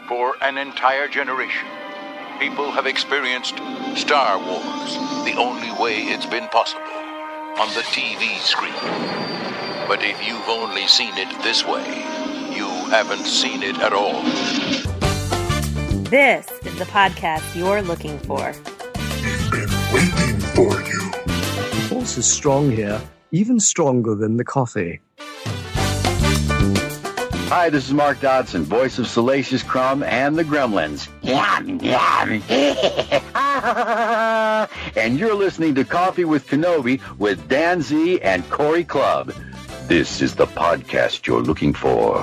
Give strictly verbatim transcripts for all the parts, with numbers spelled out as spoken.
For an entire generation, people have experienced Star Wars the only way it's been possible, on the T V screen. But if you've only seen it this way, you haven't seen it at all. This is the podcast you're looking for. We've been waiting for you. The force is strong here, even stronger than the coffee. Hi, this is Mark Dodson, voice of Salacious Crumb and the Gremlins. Yum, yum. And you're listening to Coffee with Kenobi with Dan Z and Corey Clubb. This is the podcast you're looking for.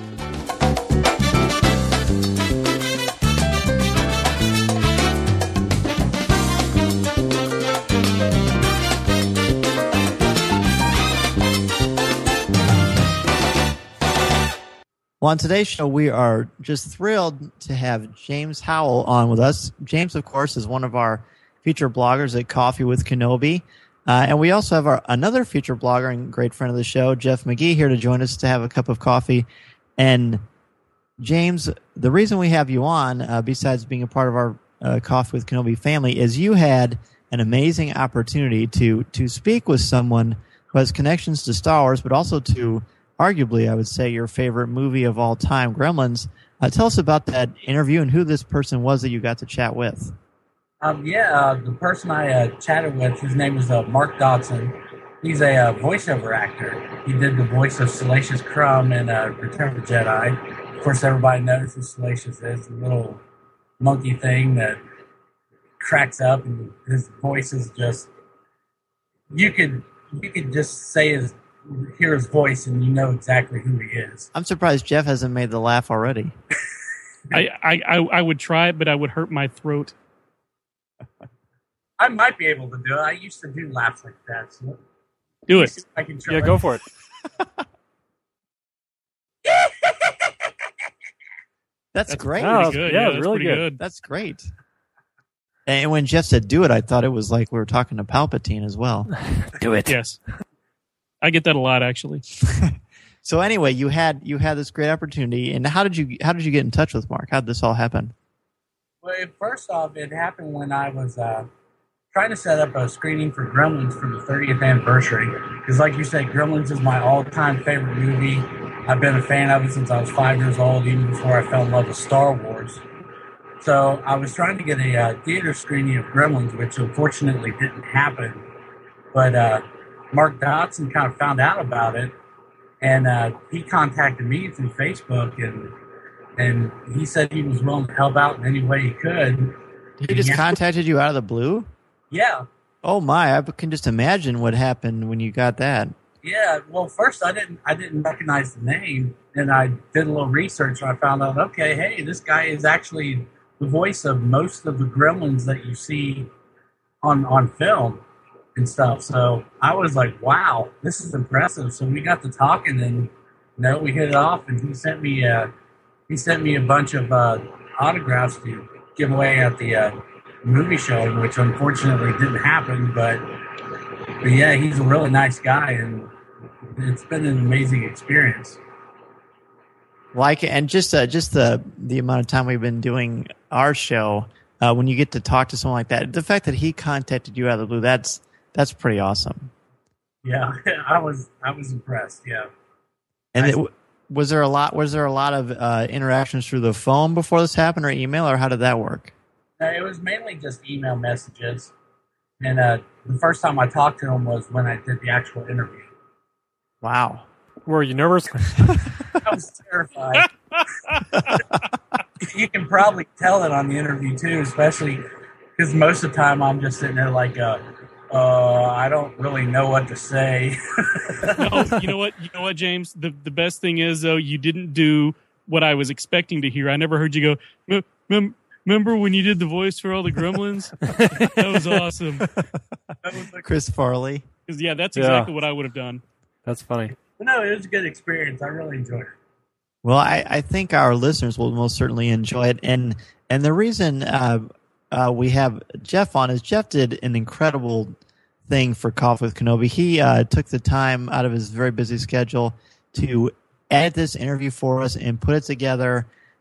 Well, on today's show, we are just thrilled to have James Howell on with us. James, of course, is one of our feature bloggers at Coffee with Kenobi. Uh, and we also have our another feature blogger and great friend of the show, Jeff McGee, here to join us to have a cup of coffee. And James, the reason we have you on, uh, besides being a part of our uh, Coffee with Kenobi family, is you had an amazing opportunity to to speak with someone who has connections to Star Wars, but also to arguably, I would say, your favorite movie of all time, Gremlins. Uh, tell us about that interview and who this person was that you got to chat with. Um, yeah, uh, the person I uh, chatted with, his name is uh, Mark Dodson. He's a uh, voiceover actor. He did the voice of Salacious Crumb in uh, Return of the Jedi. Of course, everybody knows who Salacious is, the little monkey thing that cracks up, and his voice is just, you could, you could just say his hear his voice and you know exactly who he is. I'm surprised Jeff hasn't made the laugh already. I, I, I, I would try it, but I would hurt my throat. I might be able to do it. I used to do laughs like that. So do it. I can try. Yeah, go for it. That's, That's great. Pretty good. Yeah, yeah that's really pretty good. good. That's great. And when Jeff said do it, I thought it was like we were talking to Palpatine as well. Do it. Yes. I get that a lot, actually. So anyway, you had you had this great opportunity, and how did you how did you get in touch with Mark? How did this all happen? Well, it, first off, it happened when I was uh, trying to set up a screening for Gremlins for the thirtieth anniversary. Because, like you said, Gremlins is my all-time favorite movie. I've been a fan of it since I was five years old, even before I fell in love with Star Wars. So I was trying to get a uh, theater screening of Gremlins, which unfortunately didn't happen. But uh, Mark Dodson kind of found out about it, and uh, he contacted me through Facebook, and and he said he was willing to help out in any way he could. He just contacted you out of the blue? Yeah. Oh my! I can just imagine what happened when you got that. Yeah. Well, first I didn't I didn't recognize the name, and I did a little research, and I found out, okay, hey, this guy is actually the voice of most of the Gremlins that you see on on film and stuff. So I was like, wow, this is impressive. So we got to talking, and you know, we hit it off, and he sent me uh he sent me a bunch of uh, autographs to give away at the uh, movie show, which unfortunately didn't happen. But but yeah, he's a really nice guy, and it's been an amazing experience. Like, and just uh, just the the amount of time we've been doing our show, uh, when you get to talk to someone like that, the fact that he contacted you out of the blue, that's That's pretty awesome. Yeah, I was I was impressed. Yeah. And it, was there a lot? Was there a lot of uh, interactions through the phone before this happened, or email, or how did that work? Uh, it was mainly just email messages, and uh, the first time I talked to him was when I did the actual interview. Wow. Were you nervous? I was terrified. You can probably tell it on the interview too, especially because most of the time I'm just sitting there like, uh, uh, I don't really know what to say. No, you know what? You know what, James? The the best thing is though, you didn't do what I was expecting to hear. I never heard you go, Mem- remember when you did the voice for all the Gremlins? That was awesome. That was like, Chris Farley. Yeah, that's Yeah. exactly what I would have done. That's funny. no, it was a good experience. I really enjoyed it. Well, I, I think our listeners will most certainly enjoy it, and and the reason uh, uh, we have Jeff on is Jeff did an incredible thing for Coffee with Kenobi. He uh, took the time out of his very busy schedule to edit this interview for us and put it together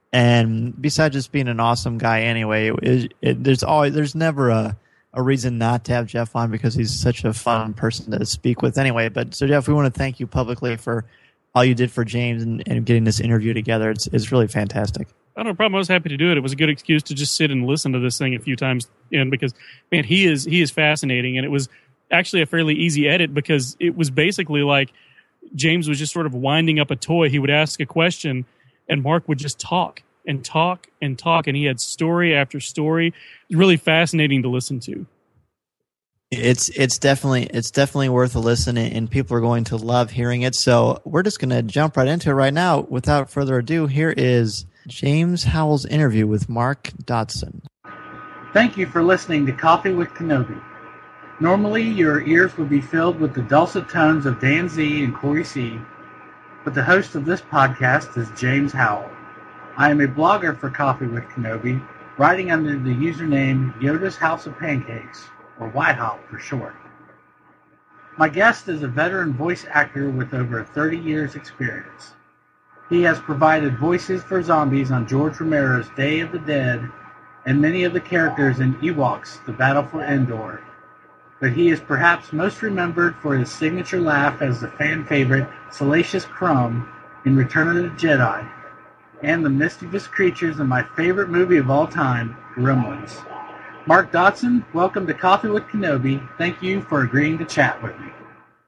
And besides just being an awesome guy anyway, it, it, there's always there's never a, a reason not to have Jeff on because he's such a fun person to speak with anyway. But so Jeff, we want to thank you publicly for all you did for James and, and getting this interview together. It's it's really fantastic. I don't have a problem. I was happy to do it. It was a good excuse to just sit and listen to this thing a few times in because man, he is he is fascinating, and it was actually a fairly easy edit because it was basically like James was just sort of winding up a toy. He would ask a question and Mark would just talk and talk and talk, and he had story after story. It was really fascinating to listen to. It's it's definitely it's definitely worth a listen, and people are going to love hearing it. So we're just going to jump right into it right now. Without further ado, here is James Howell's interview with Mark Dodson. Thank you for listening to Coffee with Kenobi. Normally, your ears would be filled with the dulcet tones of Dan Z and Corey C., but the host of this podcast is James Howell. I am a blogger for Coffee with Kenobi, writing under the username Yoda's House of Pancakes, or Whitehop for short. My guest is a veteran voice actor with over thirty years experience. He has provided voices for zombies on George Romero's Day of the Dead and many of the characters in Ewoks, The Battle for Endor. But he is perhaps most remembered for his signature laugh as the fan favorite Salacious Crumb in Return of the Jedi, and the mischievous creatures in my favorite movie of all time, Gremlins. Mark Dodson, welcome to Coffee with Kenobi. Thank you for agreeing to chat with me.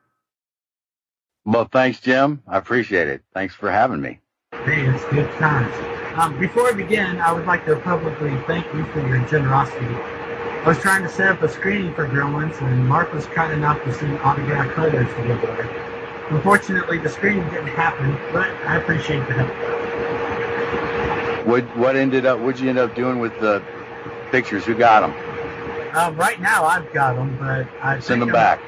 Well, thanks, Jim. I appreciate it. Thanks for having me. Hey, it's good times. Um, before I begin, I would like to publicly thank you for your generosity. I was trying to set up a screening for Gremlins, and Mark was kind enough to send autographed photos to give away. Unfortunately, the screening didn't happen, but I appreciate the help. What what ended up? What'd you end up doing with the pictures? Who got them? Uh, right now, I've got them, but I send them I'm... back.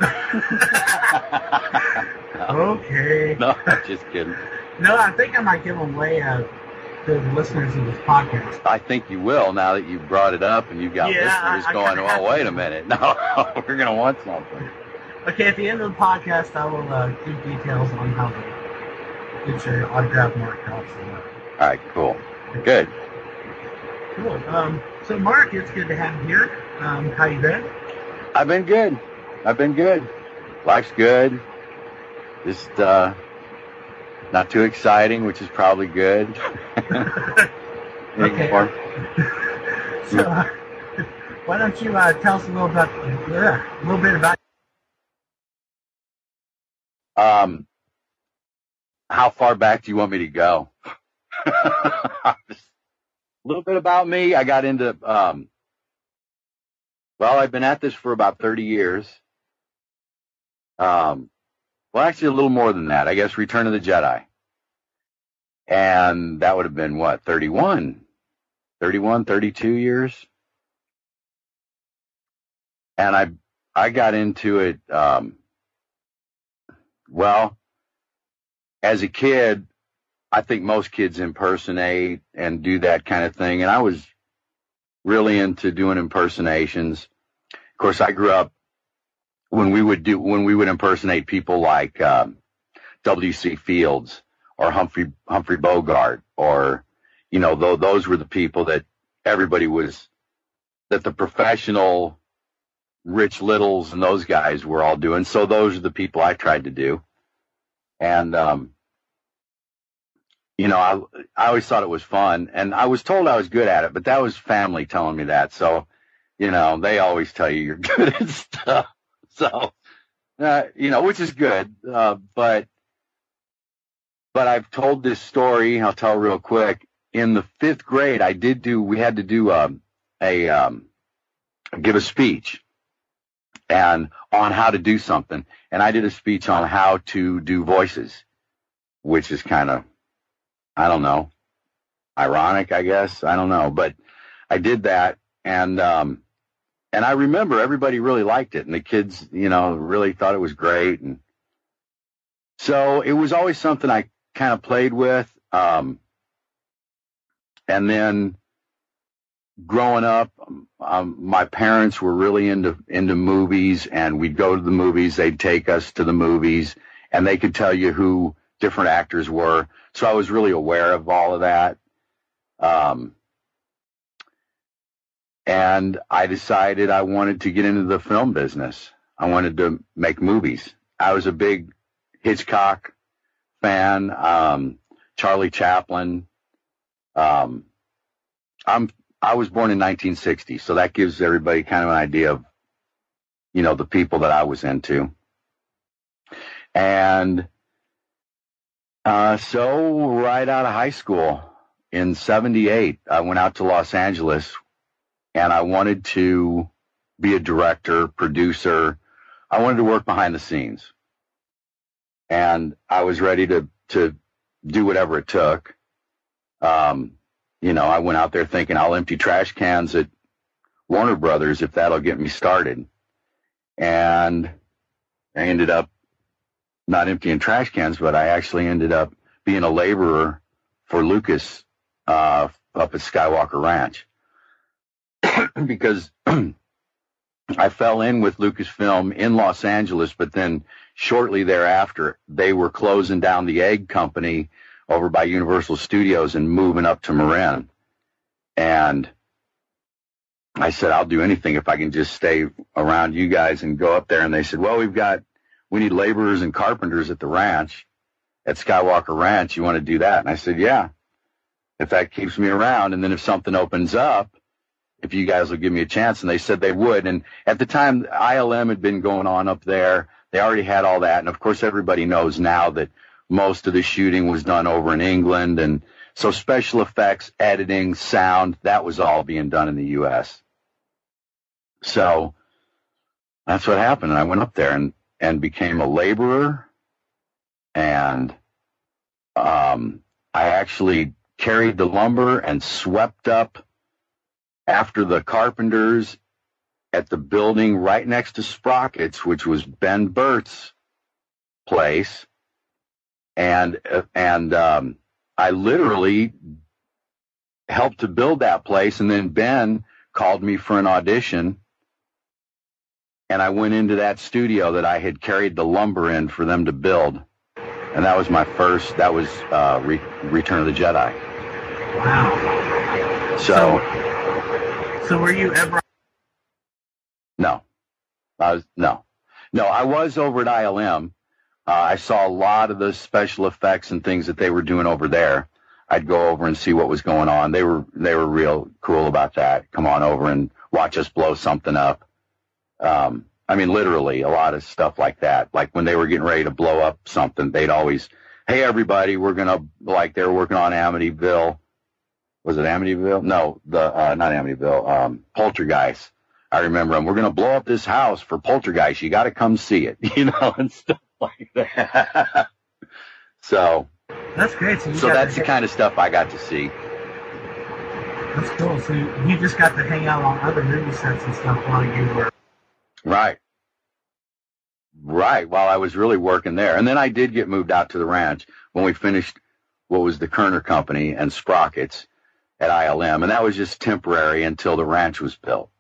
Okay. No, I'm just kidding. No, I think I might give them away uh, to the listeners of this podcast. I think you will now that you brought it up and you've got yeah, listeners I, I going, well, wait a minute. No, we're going to want something. Okay, at the end of the podcast, I will uh, give details on how to get your autograph Mark Dodson. All right, cool. Good. Cool. Um, so, Mark, it's good to have you here. Um, how you been? I've been good. I've been good. Life's good. Just uh, not too exciting, which is probably good. Okay. So, uh, why don't you uh, tell us a little about uh, a little bit about um, how far back do you want me to go? A little bit about me. I got into um, well, I've been at this for about thirty years. Um, well, actually, a little more than that. I guess Return of the Jedi. And that would have been, what, thirty-one? thirty-one, thirty-two years? And I I got into it, um, well, as a kid, I think most kids impersonate and do that kind of thing. And I was really into doing impersonations. Of course, I grew up when we would do when we would impersonate people like um, W C Fields or Humphrey Humphrey Bogart, or you know, th- those were the people that everybody was, that the professional Rich Littles and those guys were all doing. So those are the people I tried to do, and um, you know, I I always thought it was fun, and I was told I was good at it, but that was family telling me that. So, you know, they always tell you you're good at stuff. So, uh, you know, which is good, uh, but, but I've told this story, I'll tell real quick. In the fifth grade, I did do, we had to do, um, a, um, give a speech and on how to do something. And I did a speech on how to do voices, which is kind of, I don't know, ironic, I guess. I don't know, but I did that. And, um, And I remember everybody really liked it, and the kids, you know, really thought it was great. And so it was always something I kind of played with. Um, and then growing up, um, my parents were really into into movies, and we'd go to the movies. They'd take us to the movies, and they could tell you who different actors were. So I was really aware of all of that. Um, and I decided I wanted to get into the film business. I wanted to make movies. I was a big Hitchcock fan, um, Charlie Chaplin. Um, I'm, I was born in nineteen sixty, so that gives everybody kind of an idea of, you know, the people that I was into. And, uh, so right out of high school in seventy-eight, I went out to Los Angeles and I wanted to be a director, producer. I wanted to work behind the scenes. And I was ready to, to do whatever it took. Um, you know, I went out there thinking I'll empty trash cans at Warner Brothers if that'll get me started. And I ended up not emptying trash cans, but I actually ended up being a laborer for Lucas uh, up at Skywalker Ranch because I fell in with Lucasfilm in Los Angeles, but then shortly thereafter, they were closing down the egg company over by Universal Studios and moving up to Marin. And I said, I'll do anything if I can just stay around you guys and go up there. And they said, well, we've got, we need laborers and carpenters at the ranch, at Skywalker Ranch. You want to do that? And I said, yeah, if that keeps me around. And then if something opens up, if you guys will give me a chance. And they said they would. And at the time, I L M had been going on up there. They already had all that. And of course, everybody knows now that most of the shooting was done over in England. And so special effects, editing, sound, that was all being done in the U S So that's what happened. And I went up there and, and became a laborer. And um, I actually carried the lumber and swept up after the carpenters at the building right next to Sprockets, which was Ben Burt's place. And, and um, I literally helped to build that place. And then Ben called me for an audition. And I went into that studio that I had carried the lumber in for them to build. And that was my first, that was uh, Re- Return of the Jedi. Wow. So, so, so were you ever? No. I was, no. No, I was over at I L M. Uh, I saw a lot of the special effects and things that they were doing over there. I'd go over and see what was going on. They were, they were real cool about that. Come on over and watch us blow something up. Um, I mean, literally a lot of stuff like that. Like when they were getting ready to blow up something, they'd always, hey, everybody, we're going to, like they were working on Amityville. Was it Amityville? No, the, uh, not Amityville, um, Poltergeist. I remember them. We're going to blow up this house for Poltergeist. You got to come see it, you know, and stuff like that. So, that's great. So, you so got that's to the kind of stuff I got to see. That's cool. So you, you just got to hang out on other movie sets and stuff while you were. Right. Right. While I was really working there. And then I did get moved out to the ranch when we finished what was the Kerner Company and Sprockets at I L M. And that was just temporary until the ranch was built.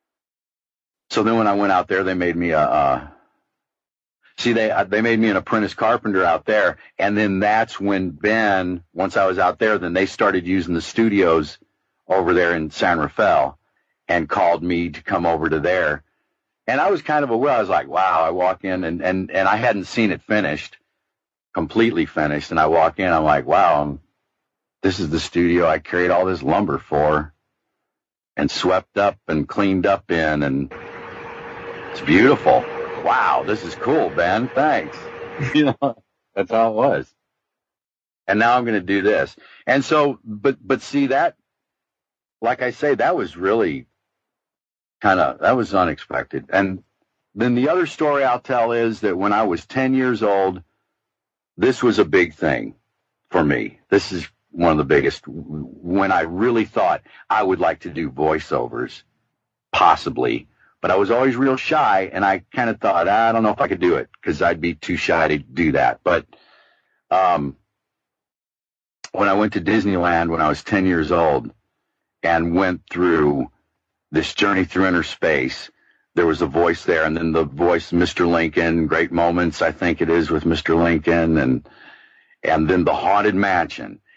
So then when I went out there, they made me a, uh, see, they, they made me an apprentice carpenter out there. And then that's when Ben, once I was out there, then they started using the studios over there in San Rafael and called me to come over to there. And I was kind of aware. I was like, wow, I walk in and, and, and I hadn't seen it finished, completely finished. And I walk in, I'm like, wow, I'm, this is the studio I carried all this lumber for and swept up and cleaned up in. And it's beautiful. Wow, this is cool, Ben. Thanks. You know, that's how it was. And now I'm going to do this. And so, but, but see that, like I say, that was really kind of, that was unexpected. And then the other story I'll tell is that when I was ten years old, this was a big thing for me. This is one of the biggest, when I really thought I would like to do voiceovers, possibly. But I was always real shy, and I kind of thought, I don't know if I could do it because I'd be too shy to do that. But um, when I went to Disneyland when I was ten years old and went through this journey through inner space, there was a voice there, and then the voice, Mister Lincoln, Great Moments, I think it is, with Mister Lincoln, and and then the Haunted Mansion.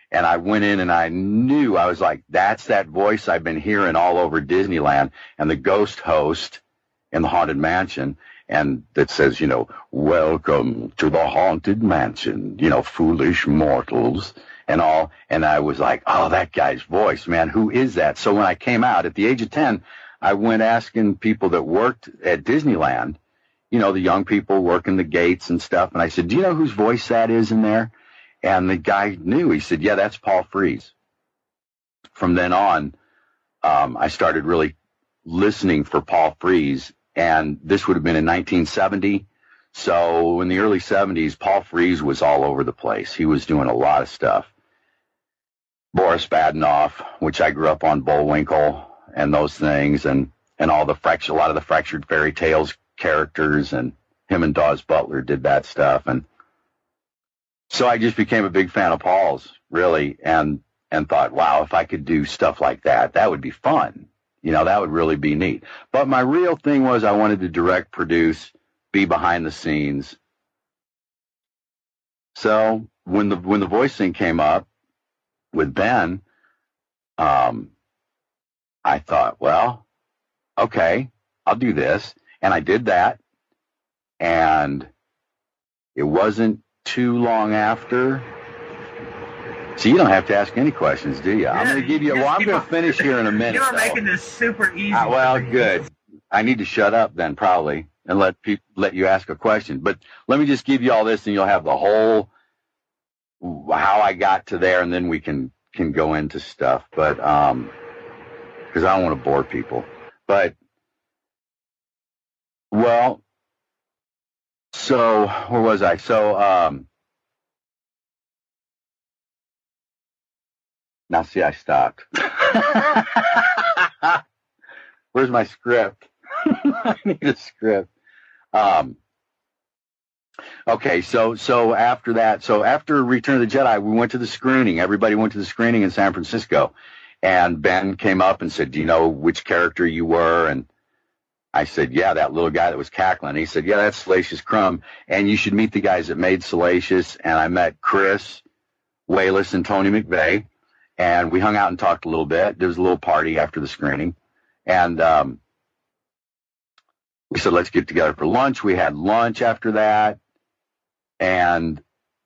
And I went in and I knew, I was like, that's that voice I've been hearing all over Disneyland, and the ghost host in the Haunted Mansion, and that says, you know, welcome to the Haunted Mansion, you know, foolish mortals and all. And I was like, oh, that guy's voice, man, who is that? So when I came out at the age of ten, I went asking people that worked at Disneyland, you know, the young people working the gates and stuff. And I said, do you know whose voice that is in there? And the guy knew. He said, yeah, that's Paul Frees. From then on, um, I started really listening for Paul Frees, and this would have been in nineteen seventy. So in the early seventies, Paul Frees was all over the place. He was doing a lot of stuff. Boris Badenoff, which I grew up on, Bullwinkle, and those things, and, and all the fractured, a lot of the Fractured Fairy Tales characters, and him and Dawes Butler did that stuff. And so I just became a big fan of Paul's, really, and and thought, wow, if I could do stuff like that, that would be fun. You know, that would really be neat. But my real thing was I wanted to direct, produce, be behind the scenes. So when the when the voice thing came up with Ben, um, I thought, well, okay, I'll do this. And I did that. And it wasn't too long after. So you don't have to ask any questions, do you? Yeah, I'm going to give you. Well, I'm going to finish here in a minute. You're though. making this super easy. Uh, well, good. I need to shut up then, probably, and let people let you ask a question. But let me just give you all this, and you'll have the whole how I got to there, and then we can can go into stuff. But um, because I don't want to bore people. But well, so where was I? So um. Now, see, I stopped. Where's my script? I need a script. Um, okay, so so after that, so after Return of the Jedi, we went to the screening. Everybody went to the screening in San Francisco. And Ben came up and said, do you know which character you were? And I said, yeah, that little guy that was cackling. And he said, yeah, that's Salacious Crumb. And you should meet the guys that made Salacious. And I met Chris Wayless and Tony McVeigh. And we hung out and talked a little bit. There was a little party after the screening. And um, we said, let's get together for lunch. We had lunch after that. And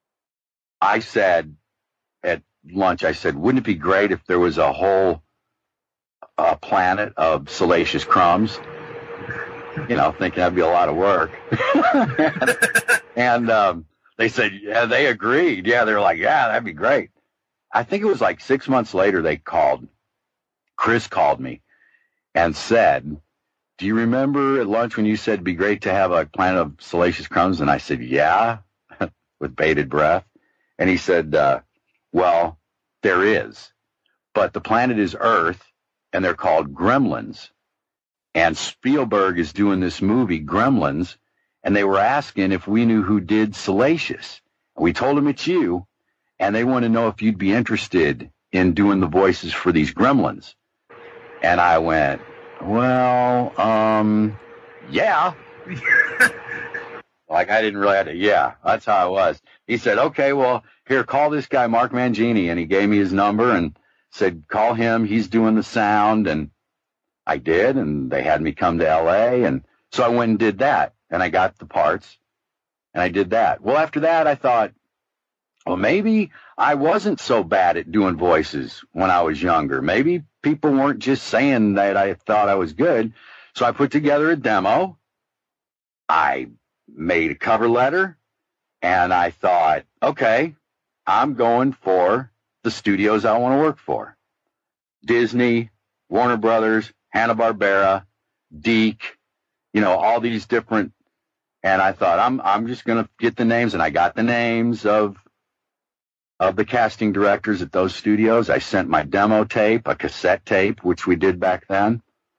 I said at lunch, I said, wouldn't it be great if there was a whole uh, planet of Salacious Crumbs? You know, thinking that'd be a lot of work. and and um, they said, yeah, they agreed. Yeah, they were like, yeah, that'd be great. I think it was like six months later they called. Chris called me and said, do you remember at lunch when you said it'd be great to have a planet of Salacious Crumbs? And I said, yeah, with bated breath. And he said, uh, well, there is. But the planet is Earth, and they're called Gremlins. And Spielberg is doing this movie, Gremlins, and they were asking if we knew who did Salacious. We told them it's you. And they want to know if you'd be interested in doing the voices for these gremlins. And I went, well, um, yeah. Like I didn't really have to, yeah, that's how I was. He said, okay, well, here, call this guy, Mark Mangini. And he gave me his number and said, call him. He's doing the sound. And I did. And they had me come to L A. And so I went and did that. And I got the parts. And I did that. Well, after that, I thought, well, maybe I wasn't so bad at doing voices when I was younger. Maybe people weren't just saying that I thought I was good. So I put together a demo. I made a cover letter, and I thought, okay, I'm going for the studios I want to work for. Disney, Warner Brothers, Hanna-Barbera, Deke, you know, all these different. And I thought, I'm I'm just going to get the names, and I got the names of of the casting directors at those studios. I sent my demo tape, a cassette tape, which we did back then.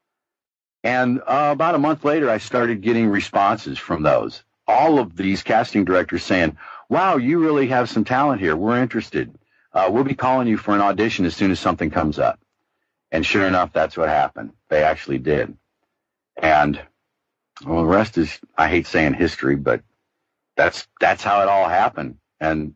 And uh, about a month later, I started getting responses from those. All of these casting directors saying, wow, you really have some talent here. We're interested. Uh, we'll be calling you for an audition as soon as something comes up. And sure enough, that's what happened. They actually did. And well, the rest is, I hate saying history, but that's that's how it all happened. And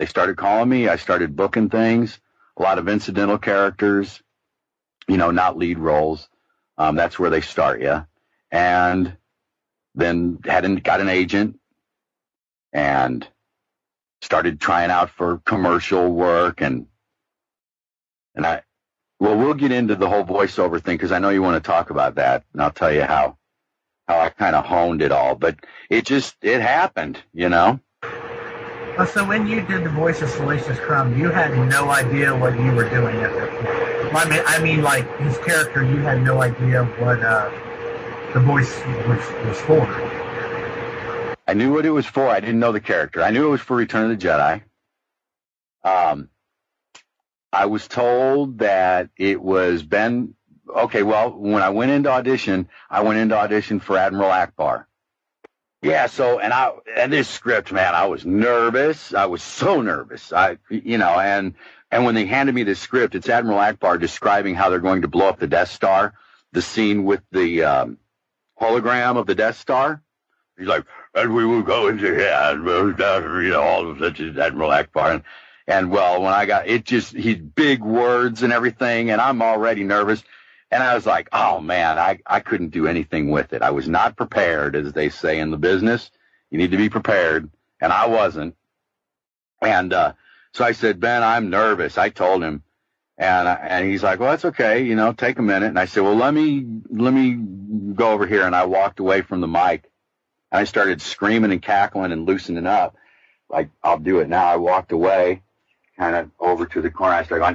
they started calling me. I started booking things, a lot of incidental characters, you know, not lead roles. Um, that's where they start you. And then had an, got an agent and started trying out for commercial work. And, and I, well, we'll get into the whole voiceover thing because I know you want to talk about that. And I'll tell you how, how I kind of honed it all. But it just, it happened, you know. Oh, so when you did the voice of Salacious Crumb, you had no idea what you were doing at that point. I mean, I mean, like his character, you had no idea what uh, the voice was, was for. I knew what it was for. I didn't know the character. I knew it was for Return of the Jedi. Um, I was told that it was Ben. Okay, well, when I went into audition, I went into audition for Admiral Akbar. Yeah, so, and I, and this script, man, I was nervous. I was so nervous. I, you know, and, and when they handed me this script, it's Admiral Akbar describing how they're going to blow up the Death Star, the scene with the, um, hologram of the Death Star. He's like, and we will go into here, and you know, all of such as Admiral Akbar. And, and well, when I got, it just, he's big words and everything, and I'm already nervous. And I was like, oh, man, I, I couldn't do anything with it. I was not prepared, as they say in the business. You need to be prepared. And I wasn't. And uh, so I said, Ben, I'm nervous. I told him. And uh, and he's like, well, that's okay. You know, take a minute. And I said, well, let me let me go over here. And I walked away from the mic. And I started screaming and cackling and loosening up. Like, I'll do it now. I walked away, kind of over to the corner. I started going,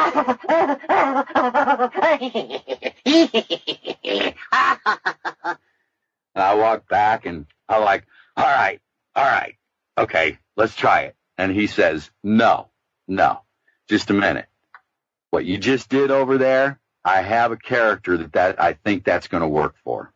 and I walked back and I'm like, all right, all right, okay, let's try it. And he says, no, no, just a minute. What you just did over there, I have a character that, that I think that's going to work for.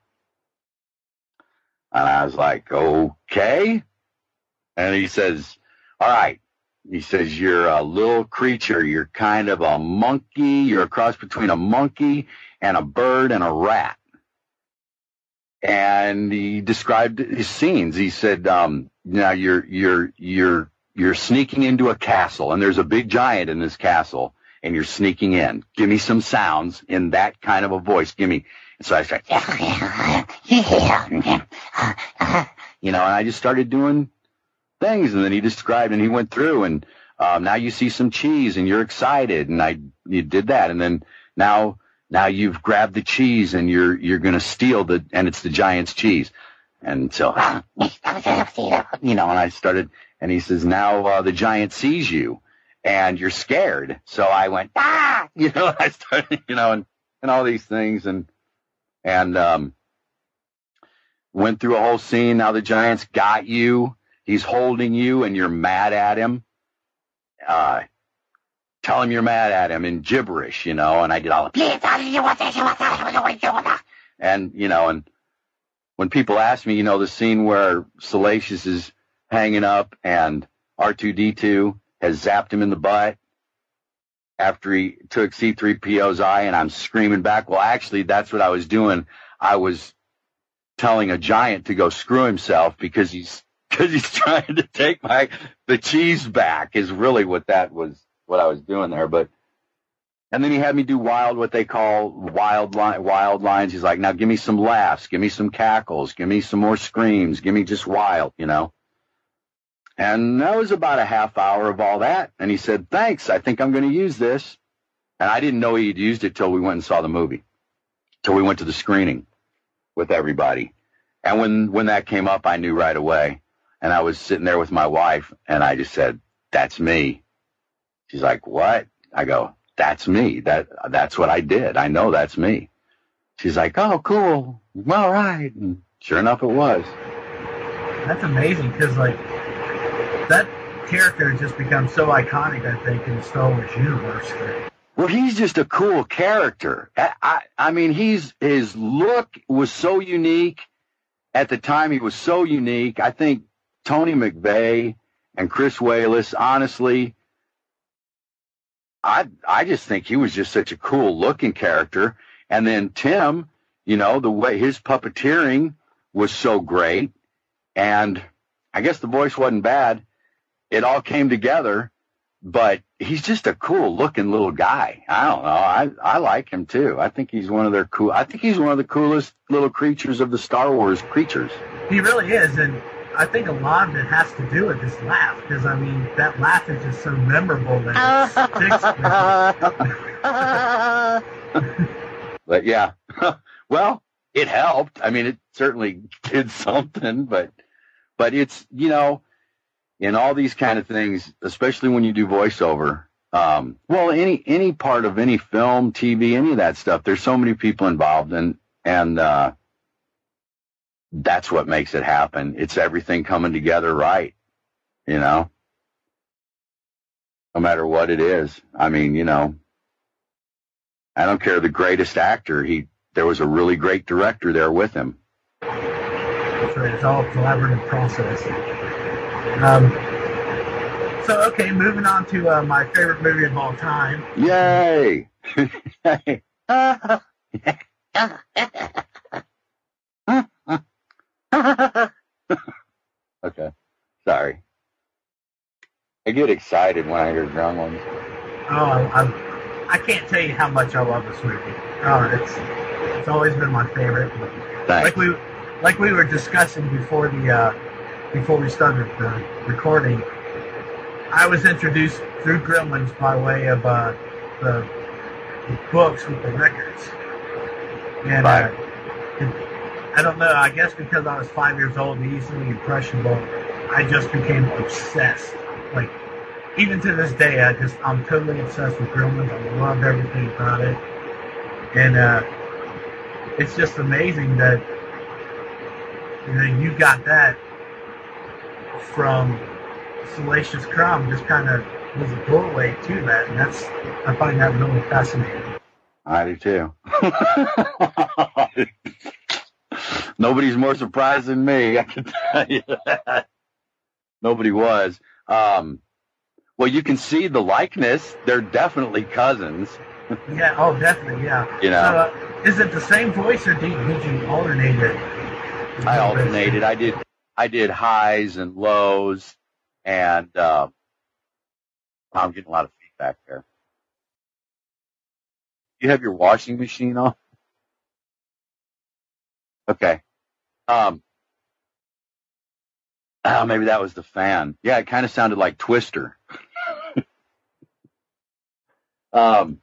And I was like, okay. And he says, all right. He says, you're a little creature. You're kind of a monkey. You're a cross between a monkey and a bird and a rat. And he described his scenes. He said, um, now you're, you're, you're, you're sneaking into a castle and there's a big giant in this castle and you're sneaking in. Give me some sounds in that kind of a voice. Give me. And so I started, you know, and I just started doing things, and then he described, and he went through, and um, now you see some cheese, and you're excited, and I you did that, and then now now you've grabbed the cheese, and you're you're going to steal the, and it's the giant's cheese, and so you know, and I started, and he says, now uh, the giant sees you, and you're scared, so I went ah, you know, I started, you know, and and all these things, and and um, went through a whole scene. Now the giant's got you. He's holding you, and you're mad at him. Uh, tell him you're mad at him in gibberish, you know. And I did all the, and you know, and when people ask me, you know, the scene where Salacious is hanging up and R two D two has zapped him in the butt after he took C three P O's eye, and I'm screaming back. Well, actually, that's what I was doing. I was telling a giant to go screw himself because he's because he's trying to take my the cheese back is really what that was, what I was doing there. But and then he had me do wild, what they call wild line, wild lines. He's like, now give me some laughs, give me some cackles, give me some more screams, give me just wild, you know. And that was about a half hour of all that. And he said, thanks, I think I'm going to use this. And I didn't know he'd used it till we went and saw the movie, till we went to the screening with everybody. And when, when that came up, I knew right away. And I was sitting there with my wife, and I just said, that's me. She's like, what? I go, that's me. That That's what I did. I know that's me. She's like, oh, cool. All right. And sure enough, it was. That's amazing, because, like, that character has just become so iconic, I think, in the Star Wars universe. Well, he's just a cool character. I, I, I mean, he's his look was so unique. At the time, he was so unique. I think Tony McVeigh and Chris Wallace, honestly, I I just think he was just such a cool-looking character. And then Tim, you know, the way his puppeteering was so great. And I guess the voice wasn't bad. it all came together. But he's just a cool looking little guy. I don't know. I, I like him too. I think he's one of their cool. I think he's one of the coolest little creatures of the Star Wars creatures. He really is, and I think a lot of it has to do with his laugh, because I mean that laugh is just so memorable that it sticks. But yeah, well, it helped. I mean, it certainly did something. But but it's, you know, in all these kind of things, especially when you do voiceover, um, well, any any part of any film, T V, any of that stuff, there's so many people involved, and and uh, that's what makes it happen. It's everything coming together right, you know, no matter what it is. I mean, you know, I don't care the greatest actor. He there was a really great director there with him. That's right. It's all a collaborative process. Um, so, okay, moving on to uh, my favorite movie of all time. Yay! Okay, sorry. I get excited when I hear gremlins. Oh, I, I, I can't tell you how much I love this movie. Oh, it's it's always been my favorite. Thanks. Like we like we were discussing before the. Uh, Before we started the recording, I was introduced through Gremlins by way of uh, the, the books with the records. And uh, it, I don't know, I guess because I was five years old and easily impressionable, I just became obsessed. Like, even to this day, I just, I'm totally obsessed with Gremlins. I love everything about it. And uh, it's just amazing that, you know, you got that from Salacious Crumb, just kind of was a doorway to that, and that's, I find that really fascinating. I do too. Nobody's more surprised than me, I can tell you that. Nobody was. Um, well, you can see the likeness. They're definitely cousins. Yeah, oh, definitely, yeah. You know, so, uh, is it the same voice, or did, did you alternate it? I alternated. I did. I did highs and lows, and uh, I'm getting a lot of feedback there. You have your washing machine on? Okay. Um, oh, maybe that was the fan. Yeah, it kind of sounded like Twister. um,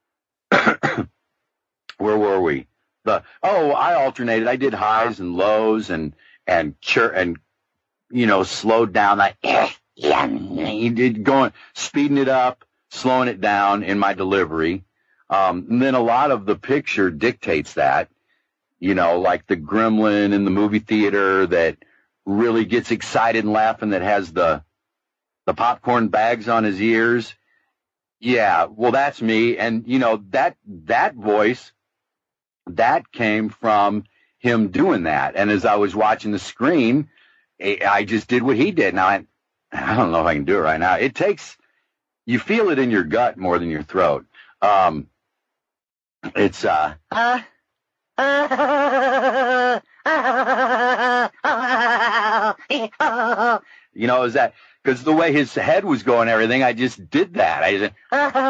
where were we? The oh, I alternated. I did highs and lows, and and chir- and you know, slowed down. Like yeah, you did going, speeding it up, slowing it down in my delivery. Um, and then a lot of the picture dictates that. You know, like the gremlin in the movie theater that really gets excited and laughing, that has the the popcorn bags on his ears. Yeah, well, that's me. And, you know, that that voice, that came from him doing that. And as I was watching the screen, I just did what he did. Now, I, I don't know if I can do it right now. It takes, you feel it in your gut more than your throat. Um, it's, uh, uh you know, is that because the way his head was going and everything, I just did that. I just,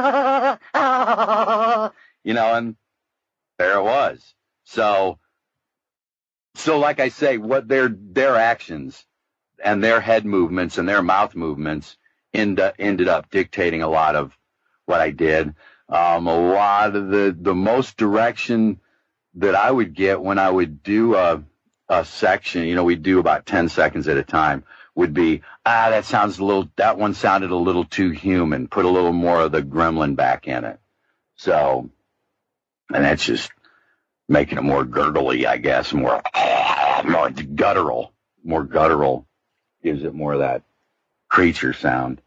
you know, and there it was. So, so like I say, what their their actions and their head movements and their mouth movements end, ended up dictating a lot of what I did. Um, a lot of the the most direction that I would get when I would do a, a section, you know, we'd do about ten seconds at a time, would be, ah, that sounds a little, that one sounded a little too human. Put a little more of the gremlin back in it. So, and that's just making it more gurgly, I guess, more, more guttural, more guttural, gives it more of that creature sound.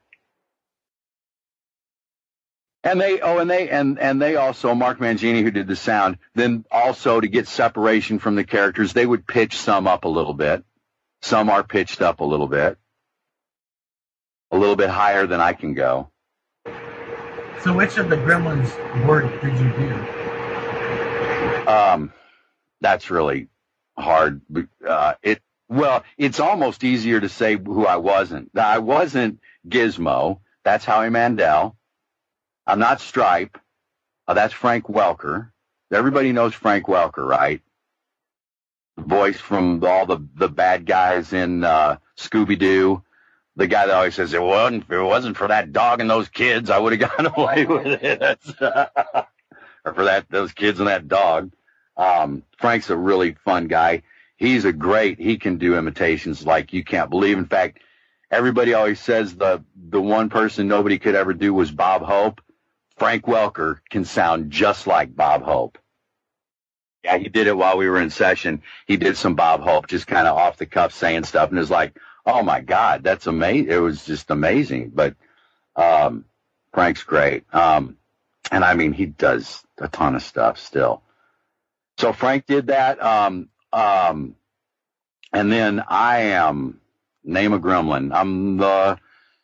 And they, oh, and they, and, and they also, Mark Mangini, who did the sound, then also to get separation from the characters, they would pitch some up a little bit. Some are pitched up a little bit. A little bit higher than I can go. So which of the gremlins word did you do? Um, that's really hard. Uh, it, well, it's almost easier to say who I wasn't. I wasn't Gizmo. That's Howie Mandel. I'm not Stripe. Uh, that's Frank Welker. Everybody knows Frank Welker, right? The voice from all the, the bad guys in uh, Scooby-Doo. The guy that always says, it wasn't, if it wasn't for that dog and those kids, I would have gotten away with it. Or for that those kids and that dog. Um, Frank's a really fun guy. He's a great, he can do imitations like you can't believe. In fact, everybody always says the, the one person nobody could ever do was Bob Hope. Frank Welker can sound just like Bob Hope. Yeah, he did it while we were in session. He did some Bob Hope, just kind of off the cuff saying stuff, and it was like, oh my God, that's amazing. It was just amazing. But um, Frank's great. Um, and I mean, he does a ton of stuff still. So Frank did that. Um, um, and then I am, name a gremlin. I'm the,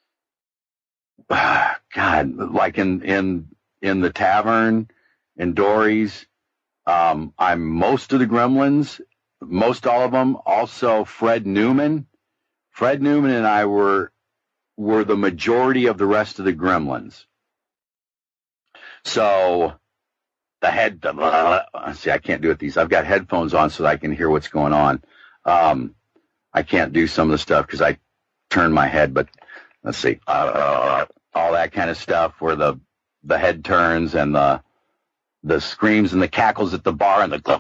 God, like in, in, in the tavern, in Dory's, um, I'm most of the gremlins, most all of them. Also Fred Newman. Fred Newman and I were, were the majority of the rest of the gremlins. So the head, see, I can't do it these. I've got headphones on so that I can hear what's going on. Um, I can't do some of the stuff because I turn my head, but let's see, uh, all that kind of stuff where the, the head turns and the, the screams and the cackles at the bar and the,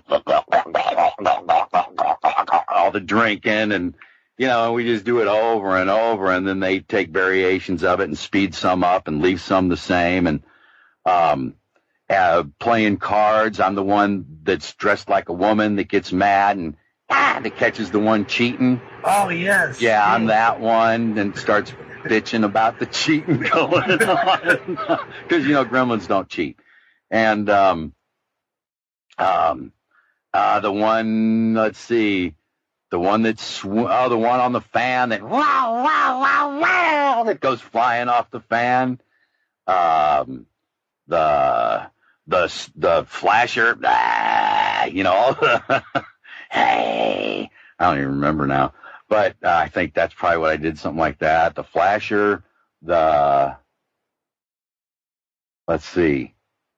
all the drinking and, you know, we just do it over and over, and then they take variations of it and speed some up and leave some the same. And um, uh, playing cards, I'm the one that's dressed like a woman that gets mad and ah, that catches the one cheating. Oh, yes. Yeah, I'm that one and starts bitching about the cheating going on. Because, you know, gremlins don't cheat. And um, um, uh, the one, let's see, the one that's, sw- oh, the one on the fan that, wow, wow, wow, wow, that goes flying off the fan. Um, the, the, the flasher, ah, you know, hey, I don't even remember now, but uh, I think that's probably what I did, something like that. The flasher, the, let's see,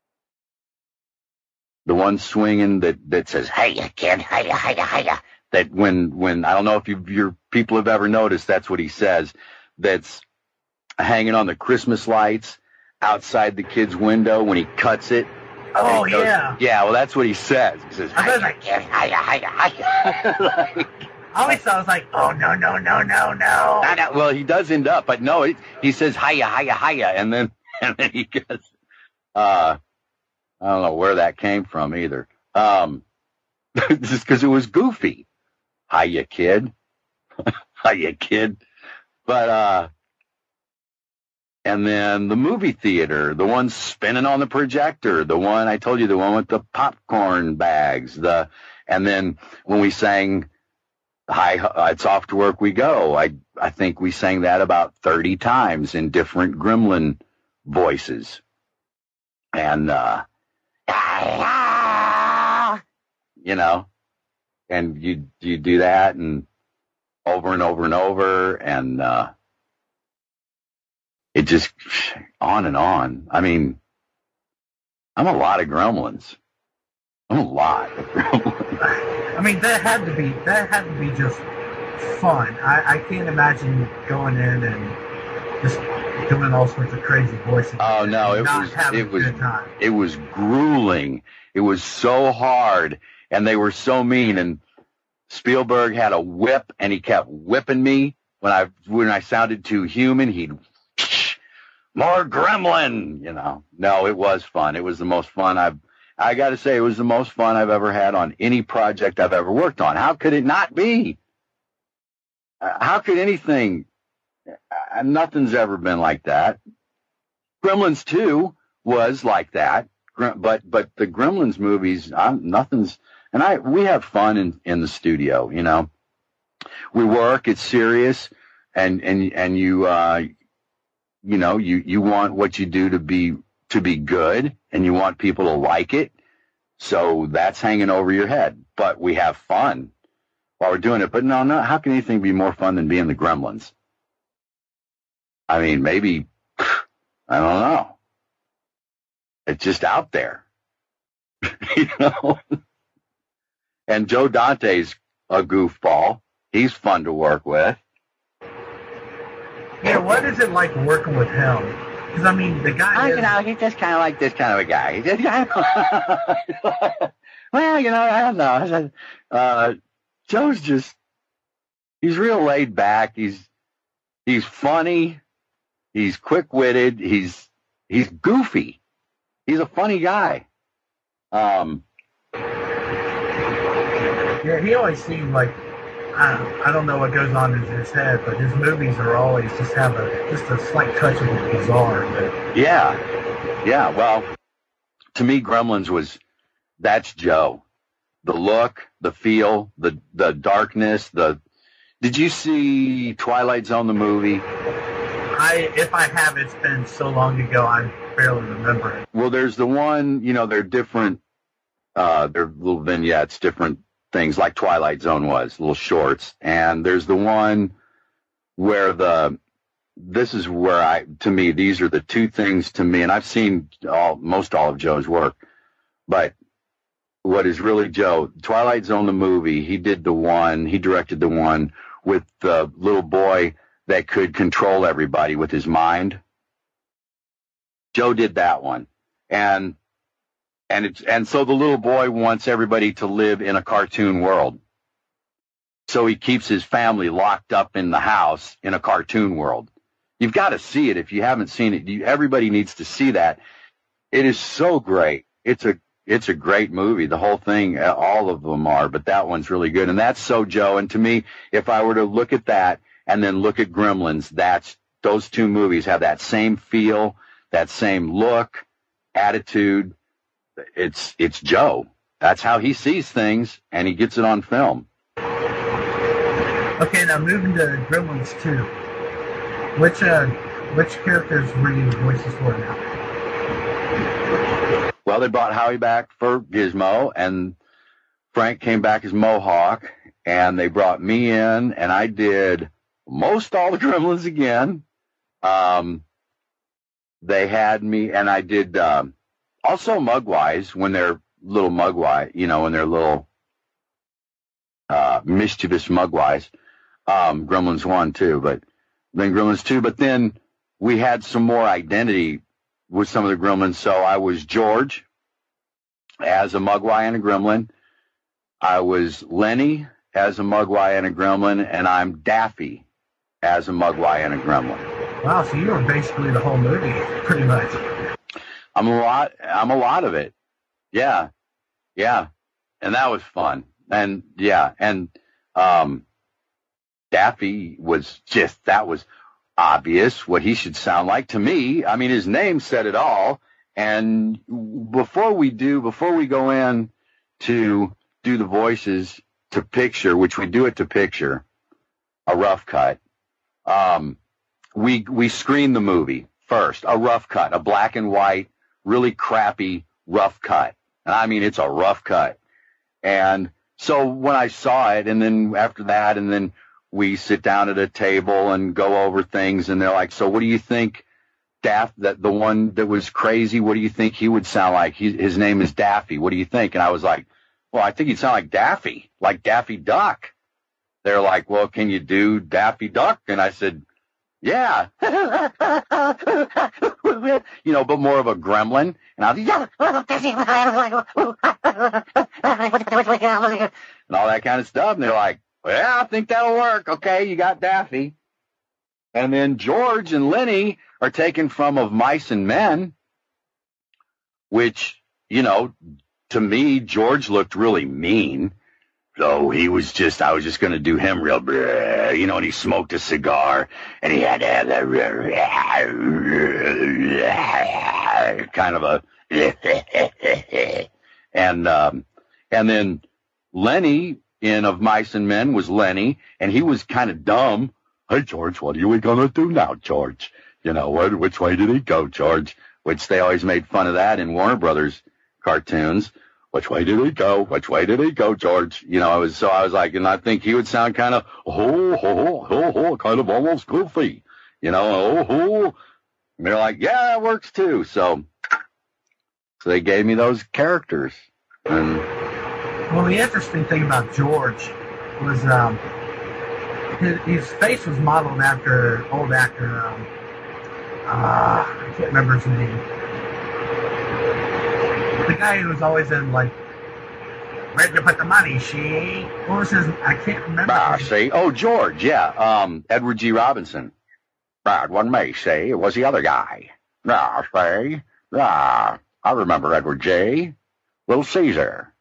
the one swinging that, that says, hey, kid, hiya, hiya, hiya. That when, when, I don't know if you, your people have ever noticed, that's what he says, that's hanging on the Christmas lights outside the kid's window when he cuts it. Oh, goes, yeah. Yeah, well, that's what he says. He says, I was hiya, kid, hiya, hiya, hiya. Like, I always thought, I was like, oh, no, no, no, no, no. I know, well, he does end up, but no, it, he says, hiya, hiya, hiya, and then, and then he goes, uh, I don't know where that came from either. Um, just because it was goofy. Hiya, kid. Hiya, kid. But, uh, and then the movie theater, the one spinning on the projector, the one, I told you, the one with the popcorn bags, the, and then when we sang Hi, It's Off to Work We Go, I, I think we sang that about thirty times in different gremlin voices. And, uh, you know, and you you do that and over and over and over, and uh, it just on and on. I mean, I'm a lot of gremlins. I'm a lot of gremlins. I mean, that had to be that had to be just fun. I, I can't imagine going in and just doing all sorts of crazy voices. Oh no, it was it was it was grueling. It was so hard, and they were so mean. And Spielberg had a whip, and he kept whipping me when I when I sounded too human. He'd more gremlin, you know. No, it was fun. It was the most fun I've. I got to say, it was the most fun I've ever had on any project I've ever worked on. How could it not be? How could anything? Nothing's ever been like that. Gremlins two was like that, but but the Gremlins movies, I'm, nothing's. And I we have fun in, in the studio, you know. We work, it's serious, and and and you uh, you know you you want what you do to be to be good, and you want people to like it. So that's hanging over your head. But we have fun while we're doing it. But no, no. How can anything be more fun than being the Gremlins? I mean, maybe, I don't know. It's just out there, you know? And Joe Dante's a goofball. He's fun to work with. Yeah, what is it like working with him? Because, I mean, the guy I, is... You know, he's just kind of like this kind of a guy. He's just kind of, well, you know, I don't know. Uh, Joe's just, he's real laid back. He's, he's funny. He's quick-witted. He's, he's goofy. He's a funny guy. Um, Yeah, he always seemed like, I don't, I don't know what goes on in his head, but his movies are always just have a just a slight touch of bizarre. But yeah, yeah. Well, to me, Gremlins was that's Joe. The look, the feel, the the darkness. The did you see Twilight Zone the movie? I if I have, it's been so long ago, I barely remember it. Well, there's the one. You know, they're different. Uh, they're little vignettes, different things like Twilight Zone was, little shorts. And there's the one where the, this is where I, to me, these are the two things to me, and I've seen all, most all of Joe's work, but what is really Joe, Twilight Zone, the movie, he did the one, he directed the one with the little boy that could control everybody with his mind. Joe did that one. And And it's and so the little boy wants everybody to live in a cartoon world. So he keeps his family locked up in the house in a cartoon world. You've got to see it if you haven't seen it. You, everybody needs to see that. It is so great. It's a it's a great movie. The whole thing, all of them are, but that one's really good. And that's so Joe. And to me, if I were to look at that and then look at Gremlins, that's those two movies have that same feel, that same look, attitude. It's it's Joe. That's how he sees things, and he gets it on film. Okay, now moving to Gremlins two. Which uh, which characters were you voices for now? Well, they brought Howie back for Gizmo, and Frank came back as Mohawk, and they brought me in, and I did most all the Gremlins again. Um, they had me, and I did. Um, Also, Mugwise, when they're little Mugwise, you know, when they're little uh, mischievous Mugwise. Um, Gremlins one, too, but then Gremlins two. But then we had some more identity with some of the Gremlins. So I was George as a Mugwai and a Gremlin. I was Lenny as a Mugwai and a Gremlin. And I'm Daffy as a Mugwai and a Gremlin. Wow, so you were basically the whole movie, pretty much. I'm a lot. I'm a lot of it. Yeah, yeah, and that was fun. And yeah, and um, Daffy was just that was obvious what he should sound like to me. I mean, his name said it all. And before we do, before we go in to do the voices to picture, which we do it to picture, a rough cut. Um, we we screen the movie first, a rough cut, a black and white. Really crappy, rough cut. And I mean, it's a rough cut. And so when I saw it, and then after that, and then we sit down at a table and go over things, and they're like, so what do you think, Daff, that the one that was crazy, what do you think he would sound like? He, his name is Daffy. What do you think? And I was like, well, I think he'd sound like Daffy, like Daffy Duck. They're like, well, can you do Daffy Duck? And I said, yeah, you know, but more of a gremlin. And I was, yeah, and all that kind of stuff. And they're like, well, I think that'll work. Okay, you got Daffy. And then George and Lenny are taken from Of Mice and Men, which, you know, to me, George looked really mean. So he was just, I was just going to do him real, you know, and he smoked a cigar, and he had to have that kind of a, and, um, and then Lenny in Of Mice and Men was Lenny, and he was kind of dumb. Hey, George, what are we going to do now, George? You know, what, which way did he go, George? Which they always made fun of that in Warner Brothers cartoons. Which way did he go? Which way did he go, George? You know, I was, so I was like, and I think he would sound kind of, ho, ho, ho, ho, kind of almost goofy, You know, oh, oh. And they're like, yeah, that works too. So, so they gave me those characters. And well, the interesting thing about George was um, his, his face was modeled after old actor. Um, uh, I can't remember his name. The guy who was always in like, where'd you put the money? She. What was his? I can't remember. Ah, see, oh George, yeah, um, Edward G. Robinson. Ah, it wasn't me. See, it was the other guy. Ah, see, ah, I remember Edward J. Little Caesar.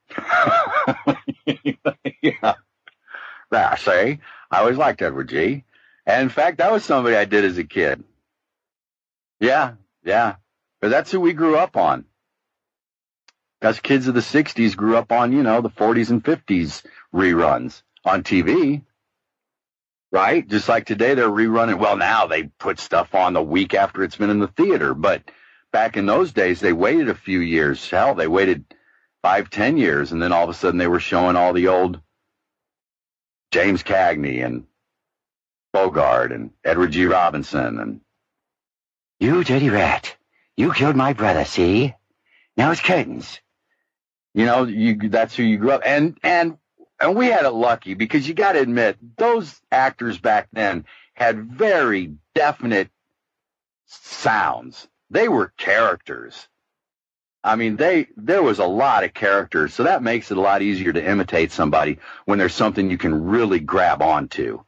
Yeah. Ah, see, I always liked Edward G. And in fact, that was somebody I did as a kid. Yeah, yeah, but that's who we grew up on. Us kids of the sixties grew up on, you know, the forties and fifties reruns on T V, right? Just like today they're rerunning. Well, now they put stuff on the week after it's been in the theater, but back in those days they waited a few years. Hell, they waited five, ten years, and then all of a sudden they were showing all the old James Cagney and Bogart and Edward G. Robinson and you dirty rat, you killed my brother, see? Now it's curtains. You know, you that's who you grew up. And and and we had it lucky because you got to admit, those actors back then had very definite sounds. They were characters. I mean, they there was a lot of characters, so that makes it a lot easier to imitate somebody when there's something you can really grab onto.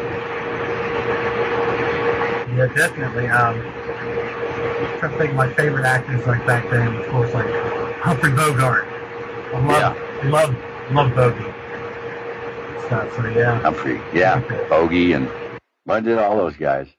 Yeah, definitely. Um, I'm trying to think of my favorite actors like back then, of course, like Humphrey Bogart. I love, Yeah. love, love Bogey. So, so yeah. Humphrey, yeah, Bogey, and I did all those guys.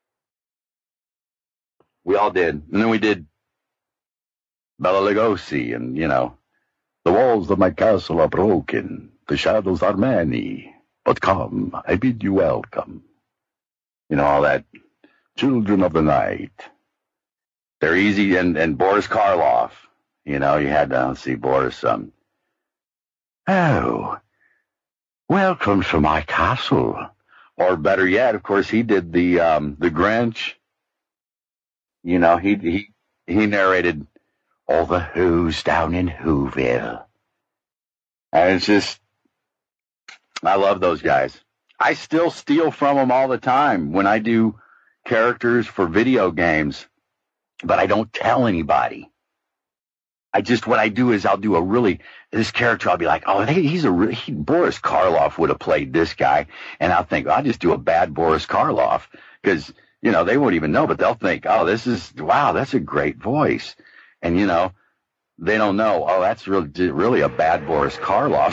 We all did, and then we did Bela Lugosi, and you know, the walls of my castle are broken, the shadows are many, but come, I bid you welcome. You know, all that. Children of the night. They're easy, and, and Boris Karloff. You know, you had to see Boris. Um, oh, welcome to my castle. Or better yet, of course, he did the um, the Grinch. You know, he he he narrated all the Who's down in Whoville, and it's just, I love those guys. I still steal from them all the time when I do characters for video games, but I don't tell anybody. I just, what I do is I'll do a really, this character, I'll be like, oh, he's a really, he, Boris Karloff would have played this guy. And I'll think, I'll just do a bad Boris Karloff because, you know, they won't even know, but they'll think, oh, this is, wow, that's a great voice. And, you know, they don't know, oh, that's really, really a bad Boris Karloff.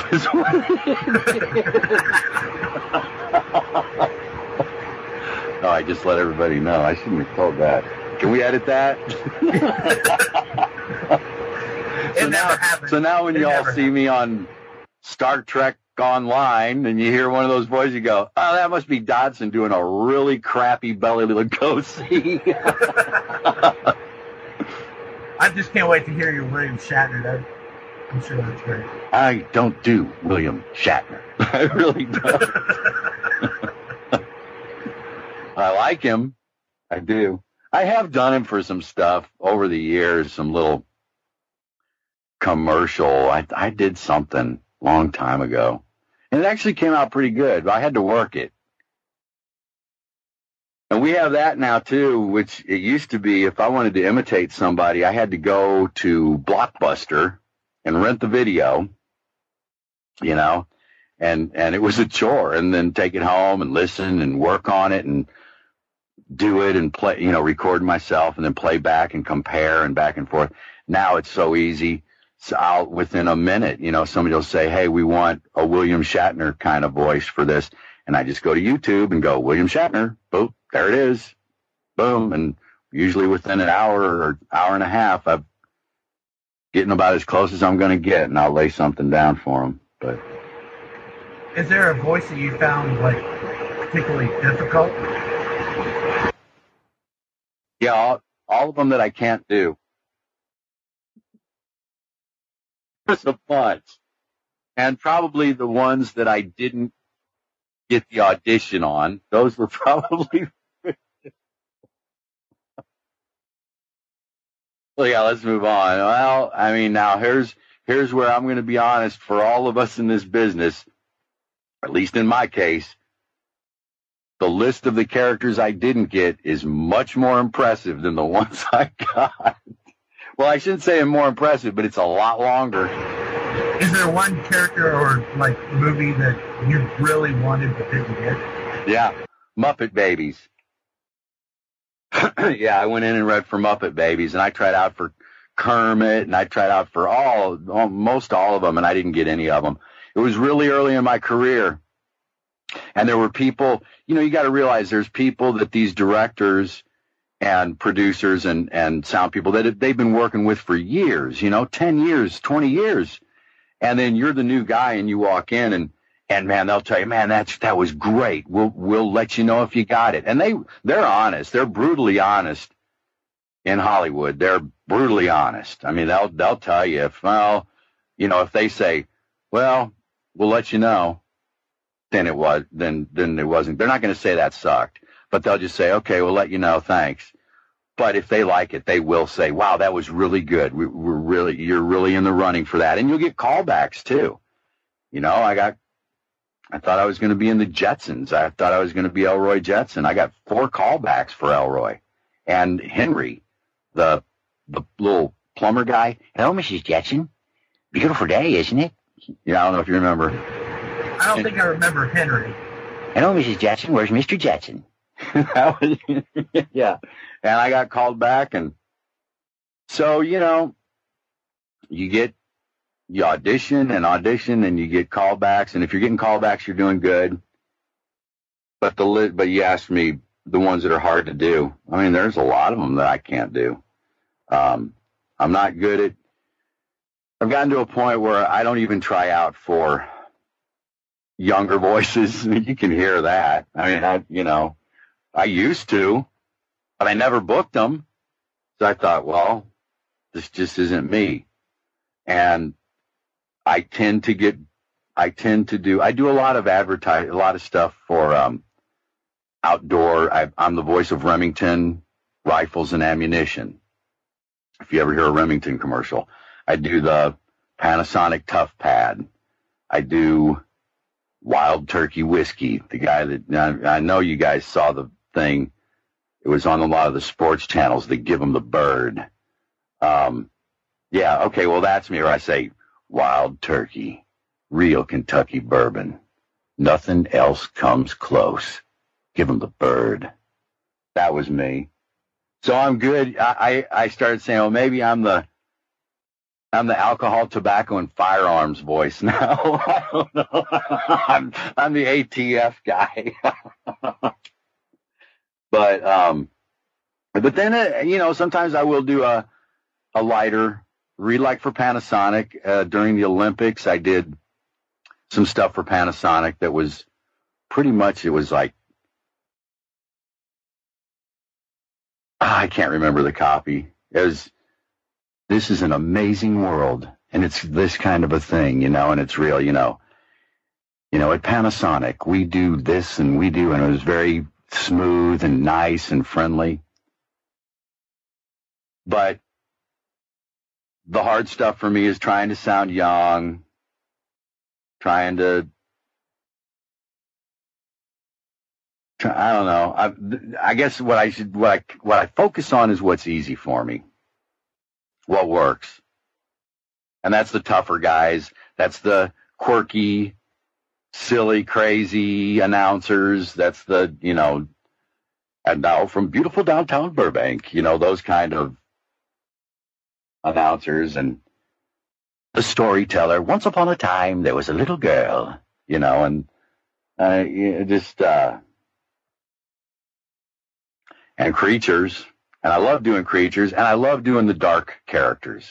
Oh, I just let everybody know. I shouldn't have told that. Can we edit that? so, now, so now when it you all see happened. Me on Star Trek Online and you hear one of those voices, you go, oh, that must be Dodson doing a really crappy Bela Lugosi. I just can't wait to hear your William Shatner. That, I'm sure that's great. I don't do William Shatner. I really don't. I like him. I do. I have done him for some stuff over the years, some little commercial. I, I did something a long time ago. And it actually came out pretty good, but I had to work it. And we have that now, too, which it used to be if I wanted to imitate somebody, I had to go to Blockbuster and rent the video, you know, and, and it was a chore, and then take it home and listen and work on it and do it and play, you know, record myself and then play back and compare and back and forth. Now it's so easy. So I'll, within a minute, you know, somebody will say, hey, we want a William Shatner kind of voice for this. And I just go to YouTube and go, William Shatner, boom, there it is. Boom. And usually within an hour or hour and a half, I'm getting about as close as I'm going to get, and I'll lay something down for them. But is there a voice that you found, like, particularly difficult? Yeah, all, all of them that I can't do. There's a bunch. And probably the ones that I didn't get the audition on, those were probably Well, yeah, let's move on. Well, I mean, now here's here's where I'm going to be honest for all of us in this business, at least in my case. The list of the characters I didn't get is much more impressive than the ones I got. Well, I shouldn't say more impressive, but it's a lot longer. Is there one character or like movie that you really wanted but didn't get? Yeah, Muppet Babies. Yeah, I went in and read for Muppet Babies, and I tried out for Kermit, and I tried out for all, most all of them, and I didn't get any of them. It was really early in my career. And there were people, you know, you got to realize there's people that these directors and producers and, and sound people that they've been working with for years, you know, ten years, twenty years. And then you're the new guy and you walk in and, and man, they'll tell you, man, that's, that was great. We'll, we'll let you know if you got it. And they, they're honest. They're brutally honest in Hollywood. They're brutally honest. I mean, they'll, they'll tell you if, well, you know, if they say, well, we'll let you know. Then it was, then, then it wasn't. They're not going to say that sucked, but they'll just say, okay, we'll let you know. Thanks. But if they like it, they will say, wow, that was really good. We, we're really, you're really in the running for that. And you'll get callbacks too. You know, I got, I thought I was going to be in the Jetsons. I thought I was going to be Elroy Jetson. I got four callbacks for Elroy and Henry, the, the little plumber guy. Hello, Missus Jetson. Beautiful day, isn't it? Yeah. I don't know if you remember. I don't think I remember Henry. Hello, Missus Jetson. Where's Mister Jetson? That was, yeah. And I got called back. And so, you know, you get, you audition and audition and you get callbacks. And if you're getting callbacks, you're doing good. But the, but you asked me the ones that are hard to do. I mean, there's a lot of them that I can't do. Um, I'm not good at, I've gotten to a point where I don't even try out for younger voices. You can hear that. I mean, I, you know, I used to, but I never booked them. So I thought, well, this just isn't me. And I tend to get, I tend to do, I do a lot of advertise, a lot of stuff for um, outdoor. I, I'm the voice of Remington Rifles and Ammunition. If you ever hear a Remington commercial, I do the Panasonic Tough Pad. I do Wild Turkey Whiskey, the guy that, I know you guys saw the thing. It was on a lot of the sports channels that give them the bird. Um, yeah, okay, well, that's me. Or I say, Wild Turkey, real Kentucky bourbon. Nothing else comes close. Give them the bird. That was me. So I'm good. I, I, I started saying, well, maybe I'm the, I'm the alcohol, tobacco, and firearms voice now. I don't know. I'm, I'm the A T F guy. But, um, but then, uh, you know, sometimes I will do a, a lighter read, like for Panasonic. Uh, during the Olympics, I did some stuff for Panasonic that was pretty much, it was like, I can't remember the copy. It was, this is an amazing world, and it's this kind of a thing, you know, and it's real, you know. You know, at Panasonic, we do this and we do, and it was very smooth and nice and friendly. But the hard stuff for me is trying to sound young, trying to, try, I don't know. I, I guess what I should, what I, what I focus on is what's easy for me, what works. And that's the tougher guys. That's the quirky, silly, crazy announcers. That's the, you know, and now from beautiful downtown Burbank, you know, those kind of announcers. And the storyteller, once upon a time, there was a little girl, you know, and uh, you know, just, uh, and creatures. And I love doing creatures, and I love doing the dark characters.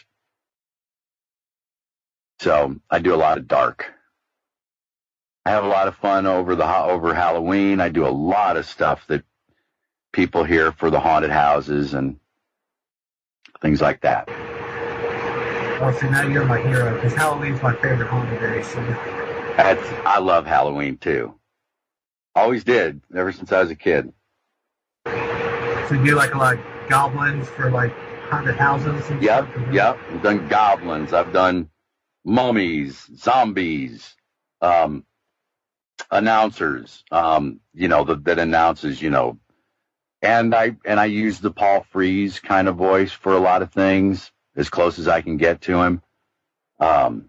So I do a lot of dark. I have a lot of fun over the over Halloween. I do a lot of stuff that people hear for the haunted houses and things like that. Well, so now you're my hero, because Halloween's my favorite holiday. So. That's, I love Halloween, too. Always did, ever since I was a kid. So you do like a lot of goblins for like haunted houses. And Yep, stuff. yep. I've done goblins. I've done mummies, zombies, um, announcers. Um, you know that that announces. You know, and I and I use the Paul Frees kind of voice for a lot of things, as close as I can get to him. Um,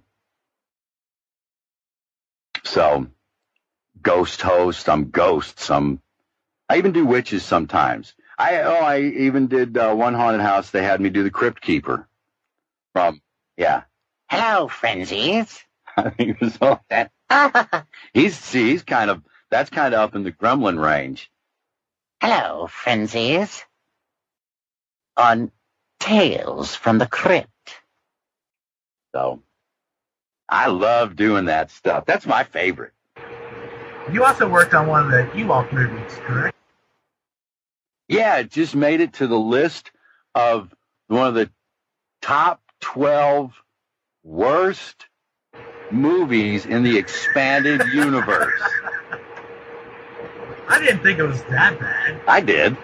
so, ghost host. I'm ghosts. I'm. I even do witches sometimes. I oh I even did uh, one haunted house. They had me do the Crypt Keeper. From yeah. Hello, frenzies. I think it was all that. he's see, he's kind of that's kind of up in the gremlin range. Hello, frenzies. On Tales from the Crypt. So, I love doing that stuff. That's my favorite. You also worked on one of the Ewok movies, correct? Yeah, it just made it to the list of one of the top twelve worst movies in the expanded universe. I didn't think it was that bad. I did.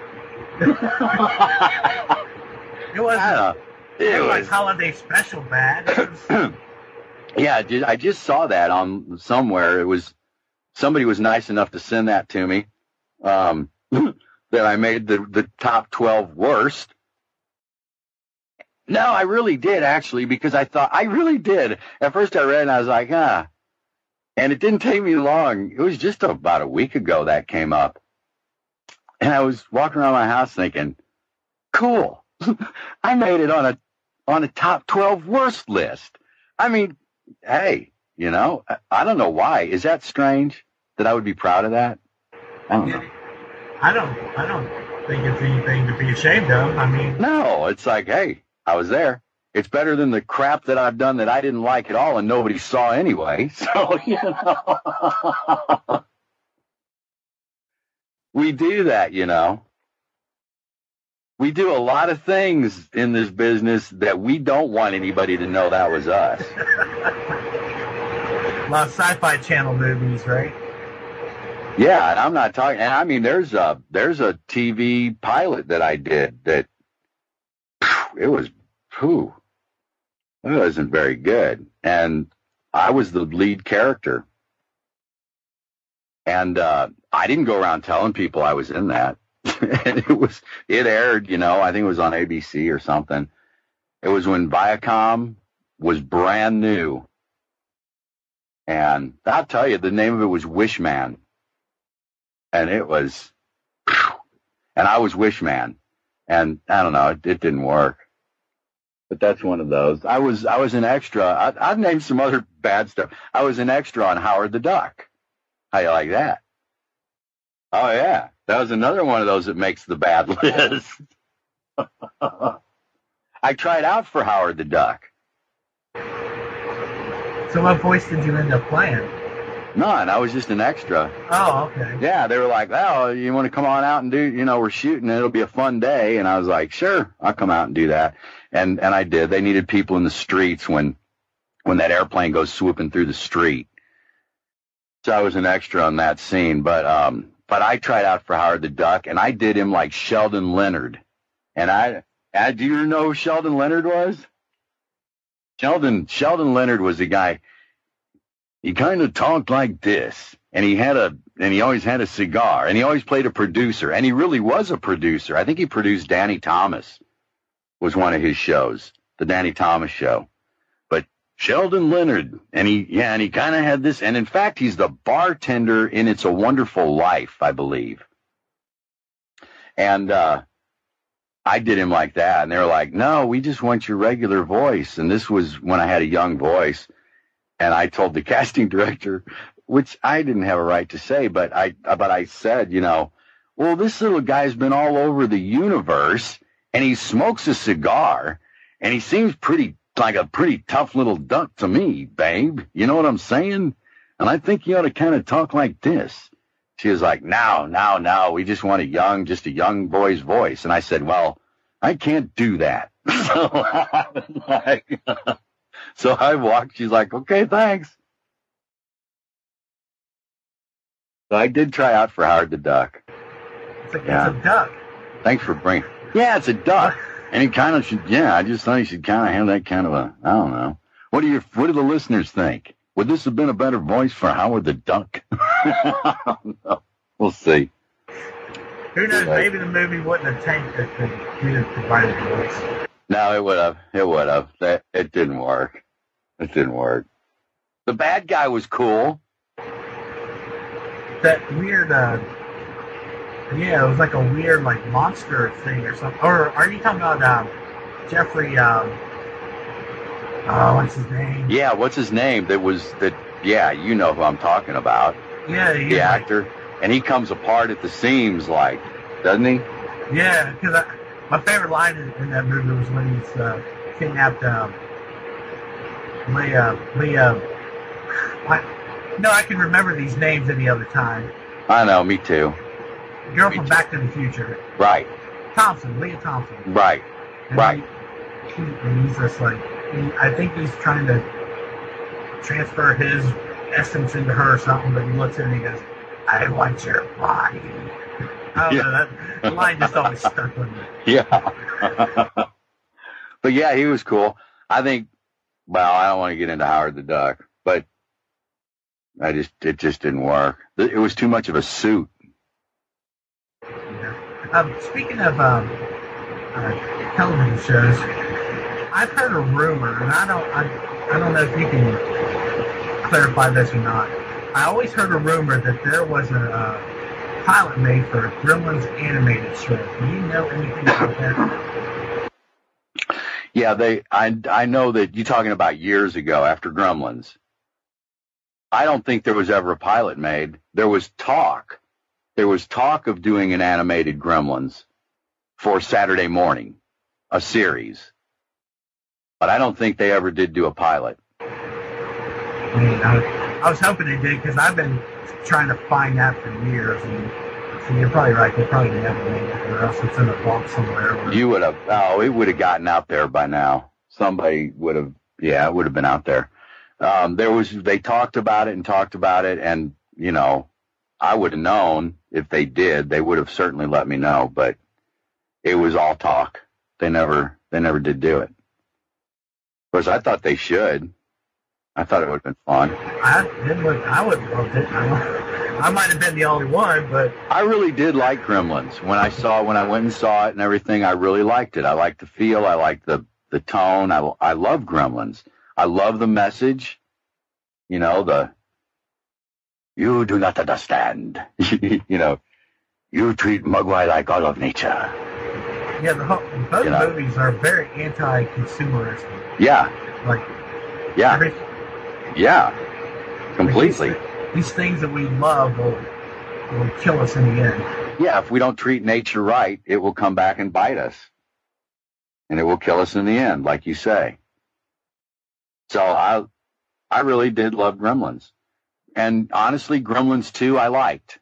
It wasn't. I don't know. It It was like was, holiday special bad. It was- yeah, I just, I just saw that on somewhere. It was somebody was nice enough to send that to me. Um, that I made the the top twelve worst. No, I really did actually, because I thought I really did. At first, I read it and I was like, ah, and it didn't take me long. It was just about a week ago that came up, and I was walking around my house thinking, cool, I made it on a on a top twelve worst list. I mean, hey, you know, I, I don't know why. Is that strange that I would be proud of that? I don't know. I don't. I don't think it's anything to be ashamed of. I mean, No, it's like, hey, I was there. It's better than the crap that I've done that I didn't like at all and nobody saw anyway. So, you know. We do that, you know. We do a lot of things in this business that we don't want anybody to know that was us. a lot of Sci-Fi Channel movies, right? Yeah, and I'm not talking. And I mean, there's a there's a T V pilot that I did that it was, whew, it wasn't very good, and I was the lead character, and uh, I didn't go around telling people I was in that. And it was it aired, you know, I think it was on A B C or something. It was when Viacom was brand new, and I'll tell you, the name of it was Wishman. And it was, and I was Wishman, and I don't know, it, it didn't work. But that's one of those. I was, I was an extra. I, I've named some other bad stuff. I was an extra on Howard the Duck. How you like that? Oh yeah, that was another one of those that makes the bad list. I tried out for Howard the Duck. So what voice did you end up playing? None. I was just an extra. Oh, okay. Yeah, they were like, "Oh, you want to come on out and do? You know, we're shooting. And it'll be a fun day." And I was like, "Sure, I'll come out and do that." And and I did. They needed people in the streets when when that airplane goes swooping through the street. So I was an extra on that scene. But um, but I tried out for Howard the Duck, and I did him like Sheldon Leonard. And I, I do you know who Sheldon Leonard was? Sheldon Sheldon Leonard was the guy. He kind of talked like this, and he had a, and he always had a cigar, and he always played a producer, and he really was a producer. I think he produced Danny Thomas, was one of his shows, the Danny Thomas Show. But Sheldon Leonard, and he, yeah, and he kind of had this, and in fact, he's the bartender in It's a Wonderful Life, I believe. And uh, I did him like that, and they were like, "No, we just want your regular voice." And this was when I had a young voice. And I told the casting director, which I didn't have a right to say, but I but I said, you know, well, this little guy's been all over the universe, and he smokes a cigar, and he seems pretty like a pretty tough little duck to me, babe. You know what I'm saying? And I think you ought to kind of talk like this. She was like, no, no, no, we just want a young, just a young boy's voice. And I said, well, I can't do that. So I was like... So I walked. She's like, "Okay, thanks." So I did try out for Howard the Duck. It's, a, Yeah. it's a duck. Thanks for bringing. Yeah, it's a duck. And he kind of should, yeah, I just thought he should kind of have that kind of a, I don't know. What do you, what do the listeners think? Would this have been a better voice for Howard the Duck? I don't know. We'll see. Who knows? Maybe the movie wouldn't have tanked it to do the provided voice. No, it would have. It would have. That it didn't work. It didn't work. The bad guy was cool. That weird, uh, yeah, it was like a weird, like, monster thing or something. Or are you talking about um, Jeffrey? Um, uh, what's his name? Yeah, what's his name? That was that. Yeah, you know who I'm talking about. Yeah, the yeah. actor, and he comes apart at the seams, like, doesn't he? Yeah, because my favorite line in, in that movie was when he's uh, kidnapped um, Leah. Leah. I, no, I can remember these names any other time. I know, me too. Girl me from too. Back to the Future. Right. Thompson, Leah Thompson. Right. And right. He, he, and he's just like, he, I think he's trying to transfer his essence into her or something, but he looks at it and he goes, I want your body. I don't Yeah. know, that the line just always stuck with me. Yeah. But yeah, he was cool. I think, well, I don't want to get into Howard the Duck, but I just, it just didn't work. It was too much of a suit. Yeah. Um, speaking of um, uh, television shows, I've heard a rumor, and I don't, I, I don't know if you can clarify this or not. I always heard a rumor that there was a uh, pilot made for a Gremlins animated show. Do you know anything about that? Yeah, they. I I know that you're talking about years ago after Gremlins. I don't think there was ever a pilot made. There was talk. There was talk of doing an animated Gremlins for Saturday morning, a series. But I don't think they ever did do a pilot. I mean, I, I was hoping they did because I've been trying to find that for years. And so you're probably right. They probably never made it, or else it's in a box somewhere. Where, You would have. Oh, it would have gotten out there by now. Somebody would have. Yeah, it would have been out there. Um, there was. They talked about it and talked about it, and you know, I would have known if they did. They would have certainly let me know. But it was all talk. They never. They never did do it. Of course, I thought they should. I thought it would have been fun. I it would. I would love it. I, I might have been the only one, but I really did like Gremlins. When I saw, when I went and saw it and everything, I really liked it. I liked the feel. I liked the, the tone. I, I love Gremlins. I love the message. You know, the, you do not understand. You know, you treat Mogwai like all of nature. yeah, the whole, both You know. movies are very anti-consumerist. Yeah, Like, yeah, every, yeah, completely. These, these things that we love will, will kill us in the end. Yeah, if we don't treat nature right, it will come back and bite us. And it will kill us in the end, like you say. So I I really did love Gremlins. And honestly, Gremlins two I liked.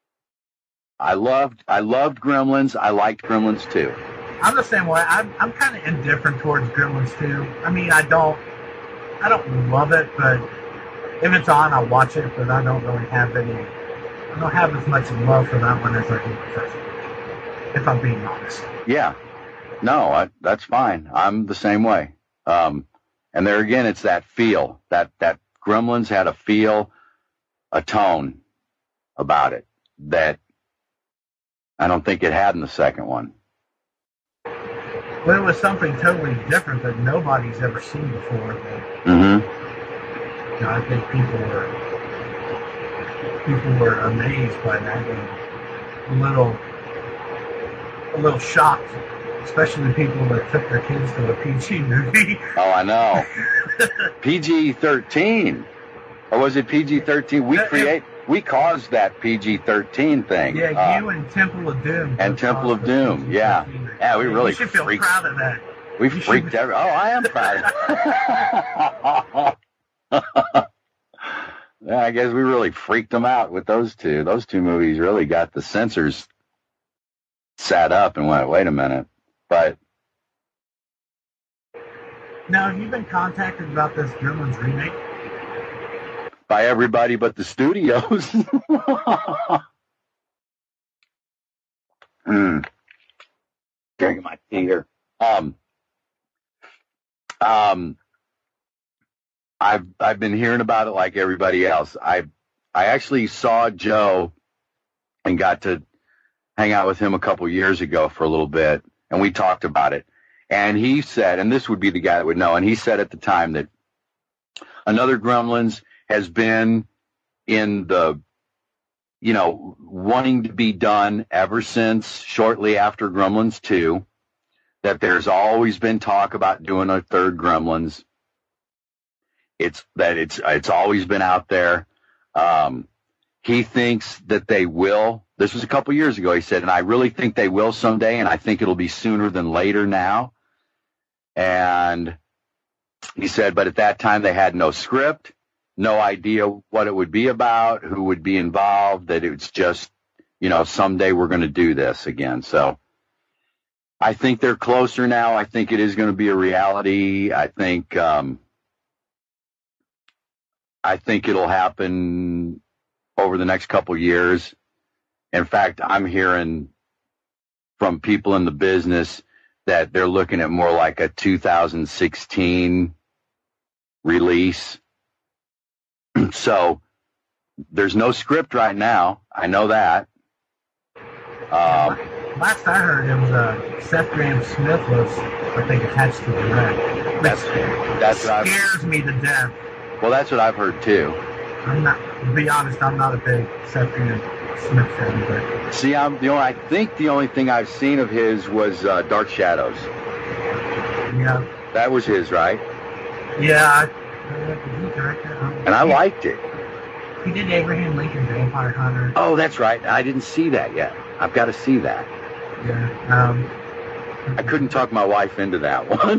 I loved I loved Gremlins. I liked Gremlins two. I'm the same way. I'm, I'm kind of indifferent towards Gremlins too. I mean, I don't, I don't love it, but if it's on, I'll watch it. But I don't really have any. I don't have as much love for that one as I do the first one, if I'm being honest. Yeah. No, I, that's fine. I'm the same way. Um, and there again, it's that feel. That that Gremlins had a feel, a tone about it that I don't think it had in the second one. But it was something totally different that nobody's ever seen before. That, Mm-hmm. you know, I think people were people were amazed by that and a little a little shocked, especially the people that took their kids to a P G movie. Oh, I know. P G thirteen. Or was it P G thirteen? We Uh, create, we caused that P G thirteen thing. Yeah, Uh, you and Temple of Doom. and Temple of Doom, yeah. Yeah, we really You should feel freaked- proud of that. We You freaked should- every. Oh, I am proud. Yeah, I guess we really freaked them out with those two. Those two movies really got the censors sat up and went, wait a minute. But Now, have you been contacted about this Gremlins remake? by everybody but the studios. mm. Drinking my tea here. Um, um, I've I've been hearing about it like everybody else. I I actually saw Joe and got to hang out with him a couple years ago for a little bit, and we talked about it. And he said, and this would be the guy that would know, and he said at the time that Another Gremlins has been in the, you know, wanting to be done ever since shortly after Gremlins two, that there's always been talk about doing a third Gremlins. It's that it's it's always been out there. Um, he thinks that they will. This was a couple years ago, he said, and I really think they will someday, and I think it'll be sooner than later now. And he said, but at that time they had no script, no idea what it would be about, who would be involved, that it's just, you know, someday we're going to do this again. So I think they're closer now. I think it is going to be a reality. I think, um, I think it'll happen over the next couple years. In fact, I'm hearing from people in the business that they're looking at more like a two thousand sixteen release. So there's no script right now. I know that. Um, Last I heard, it was uh, Seth Grahame-Smith was, I think, attached to the direct. That's that's what I've, scares me to death. well, that's what I've heard too. I'm not. To be honest, I'm not a big Seth Grahame-Smith fan, but See, I'm the only. I think the only thing I've seen of his was uh, Dark Shadows. yeah, That was his, right? yeah. I, uh, did he direct that? Um, And I he- liked it. He did Abraham Lincoln Vampire Hunter. Oh, that's right. I didn't see that yet. I've got to see that. Yeah. Um, I couldn't talk my wife into that one.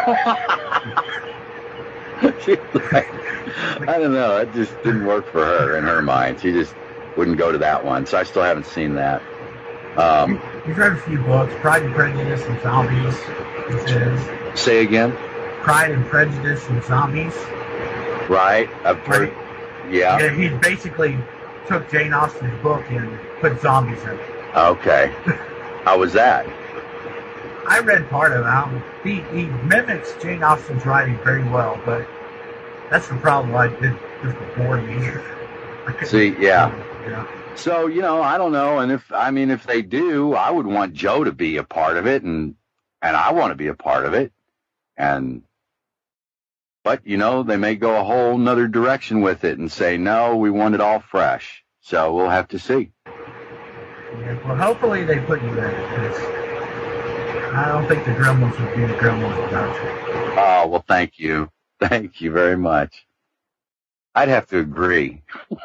She was like, I don't know. It just didn't work for her in her mind. She just wouldn't go to that one. So I still haven't seen that. Um, He's read a few books. Pride and Prejudice and Zombies. It says say again. Pride and Prejudice and Zombies. Right. I've heard. Yeah. Yeah, he basically took Jane Austen's book and put zombies in it. Okay. How was that? I read part of it. Um, he, he mimics Jane Austen's writing very well, but that's the problem. I did just bore me. I couldn't- See, yeah. yeah. So, you know, I don't know. And if, I mean, if they do, I would want Joe to be a part of it, and, and I want to be a part of it. And, but, you know, they may go a whole nother direction with it and say, no, we want it all fresh. So we'll have to see. Yeah, well, hopefully they put you in it, because I don't think the Gremlins would be the Gremlins without you. Oh, well, thank you. Thank you very much. I'd have to agree.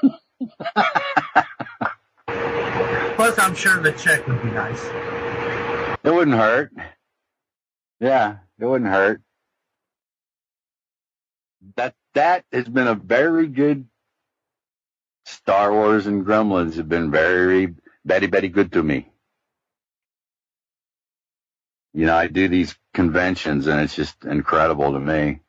Plus, I'm sure the check would be nice. It wouldn't hurt. Yeah, it wouldn't hurt. That that has been a very good. Star Wars and Gremlins have been very, very, very good to me. You know, I do these conventions, and it's just incredible to me.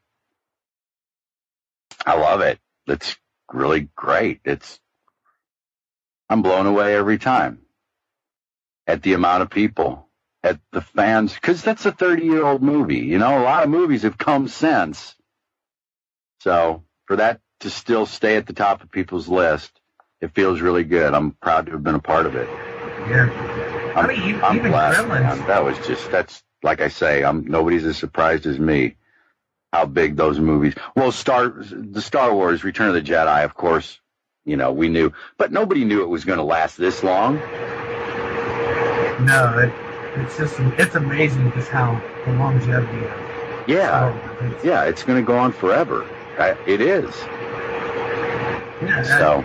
I love it. It's really great. It's I'm blown away every time at the amount of people, at the fans, because that's a thirty-year-old movie. You know, a lot of movies have come since. So for that to still stay at the top of people's list, it feels really good. I'm proud to have been a part of it. Yeah. I'm, I mean, even, I'm even blessed, Gremlins. man. That was just, that's, like I say, I'm nobody's as surprised as me how big those movies. Well, Star, the Star Wars, Return of the Jedi, of course, you know, we knew, but nobody knew it was going to last this long. No, it, it's just, it's amazing just how the longevity of Yeah. Star Wars is. Yeah, it's going to go on forever. I, it is. Yeah, that- So,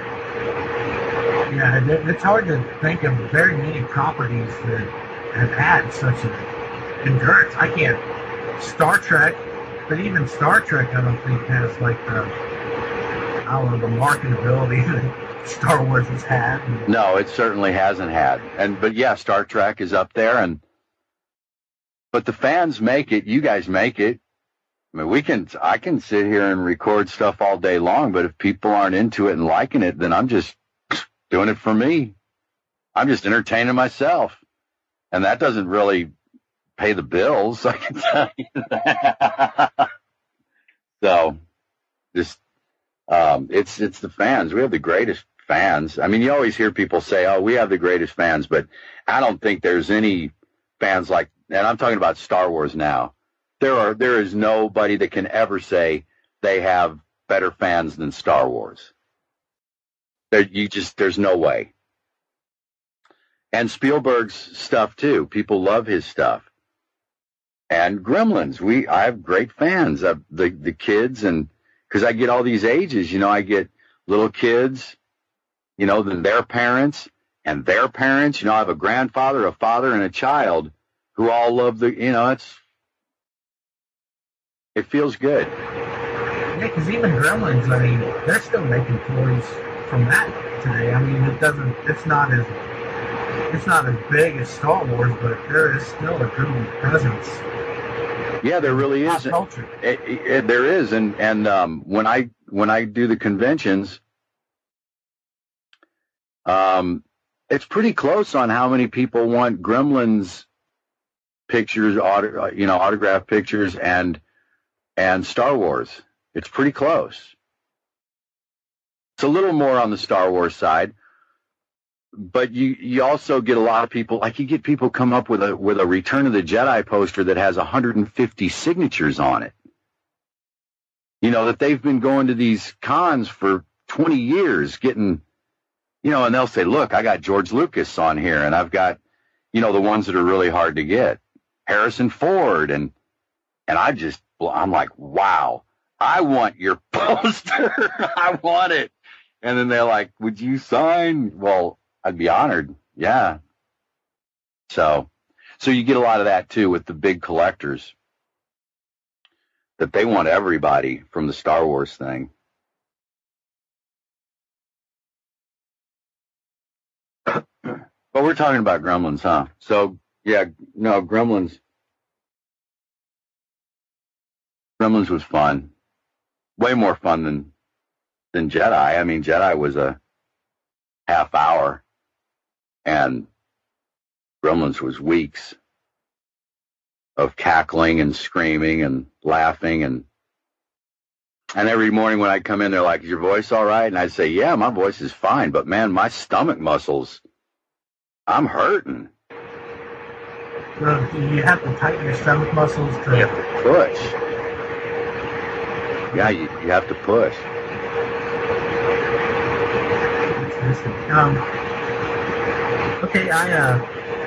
Yeah, it, it's hard to think of very many properties that have had such an endurance. I can't. Star Trek, but even Star Trek, I don't think has like the, I don't know, the marketability that Star Wars has had. no, it certainly hasn't had. And but yeah, Star Trek is up there, and but the fans make it. You guys make it. I mean, we can. I can sit here and record stuff all day long, but if people aren't into it and liking it, then I'm just doing it for me. I'm just entertaining myself, and that doesn't really pay the bills. I can tell you that. So, just um, it's it's the fans. We have the greatest fans. I mean, you always hear people say, "Oh, we have the greatest fans," but I don't think there's any fans like. And I'm talking about Star Wars now. There are there is nobody that can ever say they have better fans than Star Wars. There, you just there's no way. And Spielberg's stuff too. People love his stuff. And Gremlins, we I have great fans of the the kids, and because I get all these ages, you know, I get little kids, you know, then their parents and their parents. You know, I have a grandfather, a father, and a child who all love the. You know, it's it feels good. Yeah, because even Gremlins, I mean, they're still making toys from that today. I mean, it doesn't. It's not as it's not as big as Star Wars, but there is still a Gremlin presence. Yeah, there really is. It, it, it, there is, and and um, when I when I do the conventions, um, it's pretty close on how many people want Gremlins pictures, auto, you know, autograph pictures, and and Star Wars. It's pretty close. It's a little more on the Star Wars side. But you, you also get a lot of people, like you get people come up with a with a Return of the Jedi poster that has one hundred fifty signatures on it. You know, that they've been going to these cons for twenty years getting, you know, and they'll say, look, I got George Lucas on here, and I've got, you know, the ones that are really hard to get. Harrison Ford, and and I just, I'm like, wow, I want your poster. I want it. And then they're like, would you sign? Well, I'd be honored. Yeah. So, so you get a lot of that too with the big collectors, that they want everybody from the Star Wars thing. But we're talking about Gremlins, huh? So yeah, no, Gremlins. Gremlins was fun. Way more fun than, than Jedi. I mean, Jedi was a half hour. And Gremlins was weeks of cackling and screaming and laughing. And and every morning when I come in, they're like, is your voice all right? And I say, yeah, my voice is fine. But, man, my stomach muscles, I'm hurting. So you have to tighten your stomach muscles to... You have to push. Yeah, you, you have to push. Um... Okay, I uh,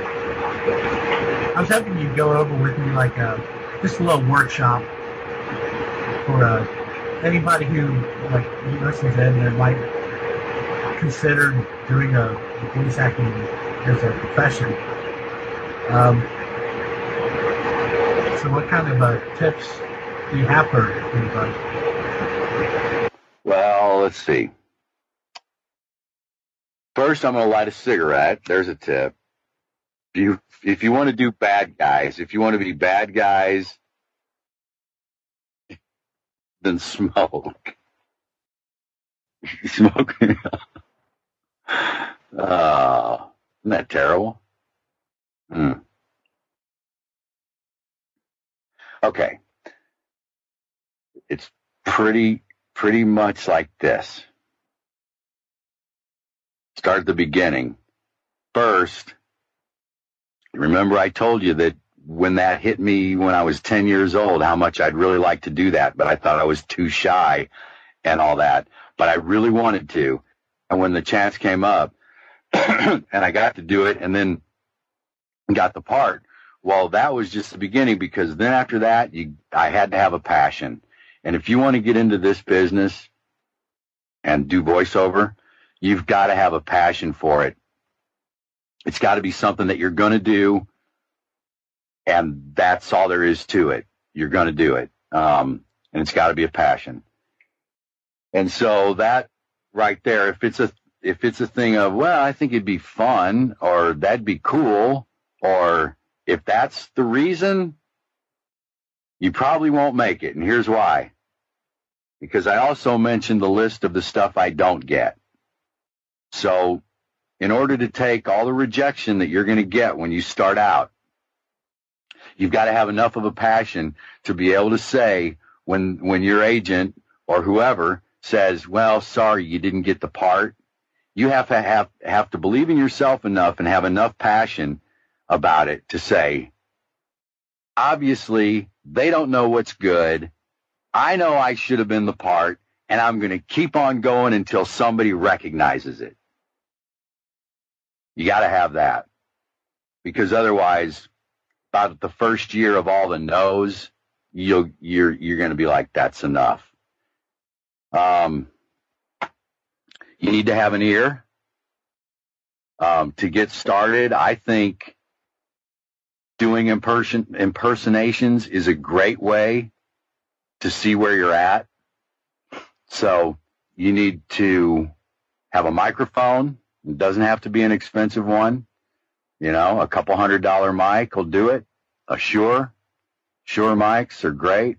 I was hoping you'd go over with me like uh, just a little workshop for uh, anybody who like listens in and might consider doing a voice acting as a profession. Um, so, what kind of uh, tips do you have for anybody? Well, let's see. First, I'm going to light a cigarette. There's a tip. If you, if you want to do bad guys, if you want to be bad guys, then smoke. Smoke. Oh, isn't that terrible? Hmm. Okay. It's pretty, pretty much like this. Start at the beginning. First, remember I told you that when that hit me when I was ten years old, how much I'd really like to do that, but I thought I was too shy and all that. But I really wanted to. And when the chance came up, and I got to do it and then got the part, well, that was just the beginning, because then after that, you, I had to have a passion. And if you want to get into this business and do voiceover, you've got to have a passion for it. It's got to be something that you're going to do, and that's all there is to it. You're going to do it, um, and it's got to be a passion. And so that right there, if it's a if it's a thing of, well, I think it'd be fun, or that'd be cool, or if that's the reason, you probably won't make it. And here's why. Because I also mentioned the list of the stuff I don't get. So in order to take all the rejection that you're going to get when you start out, You've got to have enough of a passion to be able to say when when your agent or whoever says, well, sorry, you didn't get the part. You have to have, have to believe in yourself enough and have enough passion about it to say, obviously, they don't know what's good. I know I should have been the part, and I'm going to keep on going until somebody recognizes it. You got to have that, because otherwise, about the first year of all the no's, you'll, you're you're going to be like, that's enough. Um, you need to have an ear. Um, to get started, I think doing imperson- impersonations is a great way to see where you're at. So you need to have a microphone. It doesn't have to be an expensive one. You know, a couple hundred dollar mic will do it. A Shure. Shure mics are great.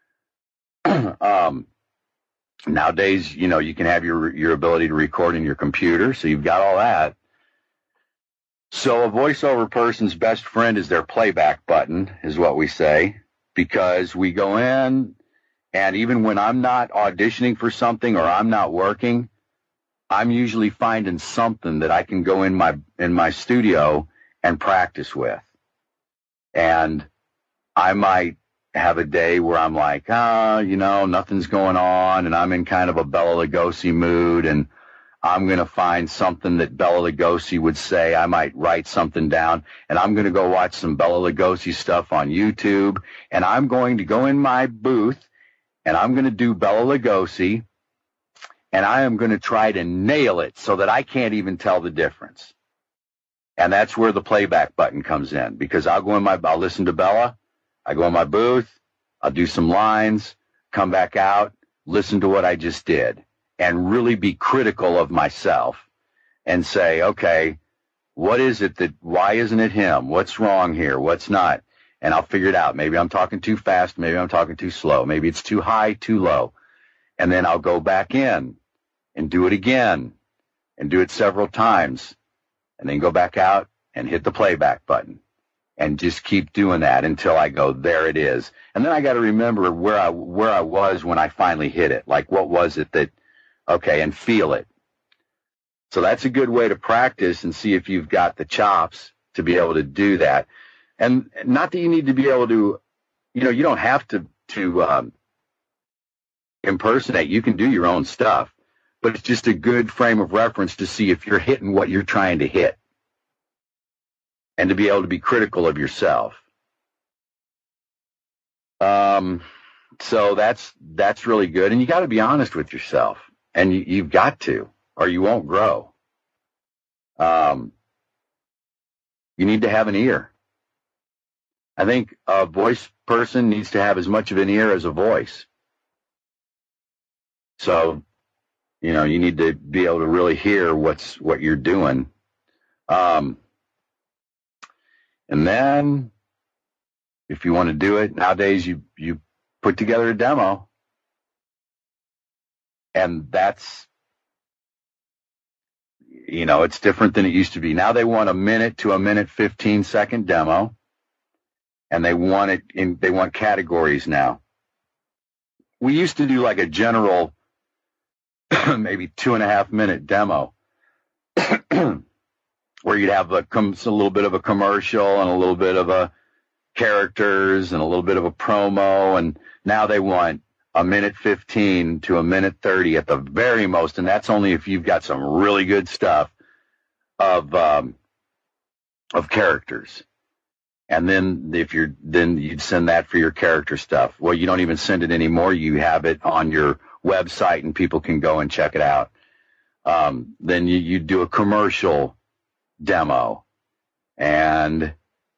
um, nowadays, you know, you can have your, your ability to record in your computer. So you've got all that. So a voiceover person's best friend is their playback button, is what we say, because we go in, and even when I'm not auditioning for something or I'm not working, I'm usually finding something that I can go in my in my studio and practice with. And I might have a day where I'm like, ah, you know, nothing's going on, and I'm in kind of a Bela Lugosi mood, and I'm going to find something that Bela Lugosi would say. I might write something down, and I'm going to go watch some Bela Lugosi stuff on YouTube, and I'm going to go in my booth, and I'm going to do Bela Lugosi, and I am going to try to nail it so that I can't even tell the difference. And that's where the playback button comes in, because I'll go in my, I'll listen to Bela, I go in my booth, I'll do some lines, come back out, listen to what I just did, and really be critical of myself and say, okay, what is it that, why isn't it him? What's wrong here? What's not? And I'll figure it out. Maybe I'm talking too fast. Maybe I'm talking too slow. Maybe it's too high, too low. And then I'll go back in and do it again and do it several times, and then go back out and hit the playback button and just keep doing that until I go, there it is. And then I got to remember where I, where I was when I finally hit it. Like, what was it that, okay, and feel it. So that's a good way to practice and see if you've got the chops to be able to do that. And not that you need to be able to, you know, you don't have to, to um, impersonate. You can do your own stuff, but it's just a good frame of reference to see if you're hitting what you're trying to hit and to be able to be critical of yourself. Um, so that's, that's really good. And you got to be honest with yourself. And you, you've got to, or you won't grow. Um, you need to have an ear. I think a voice person needs to have as much of an ear as a voice. So, you know, you need to be able to really hear what's what you're doing. Um, and then, if you want to do it, nowadays you you put together a demo. And that's, you know, it's different than it used to be. Now they want a minute to a minute fifteen second demo, and they want it in, they want categories now. We used to do like a general, maybe two and a half minute demo, where you'd have a, a little bit of a commercial and a little bit of a characters and a little bit of a promo, and now they want a minute fifteen to a minute thirty at the very most, and that's only if you've got some really good stuff of um, of characters. And then if you're then you'd send that for your character stuff. Well, you don't even send it anymore. You have it on your website, and people can go and check it out. Um, then you you do a commercial demo, and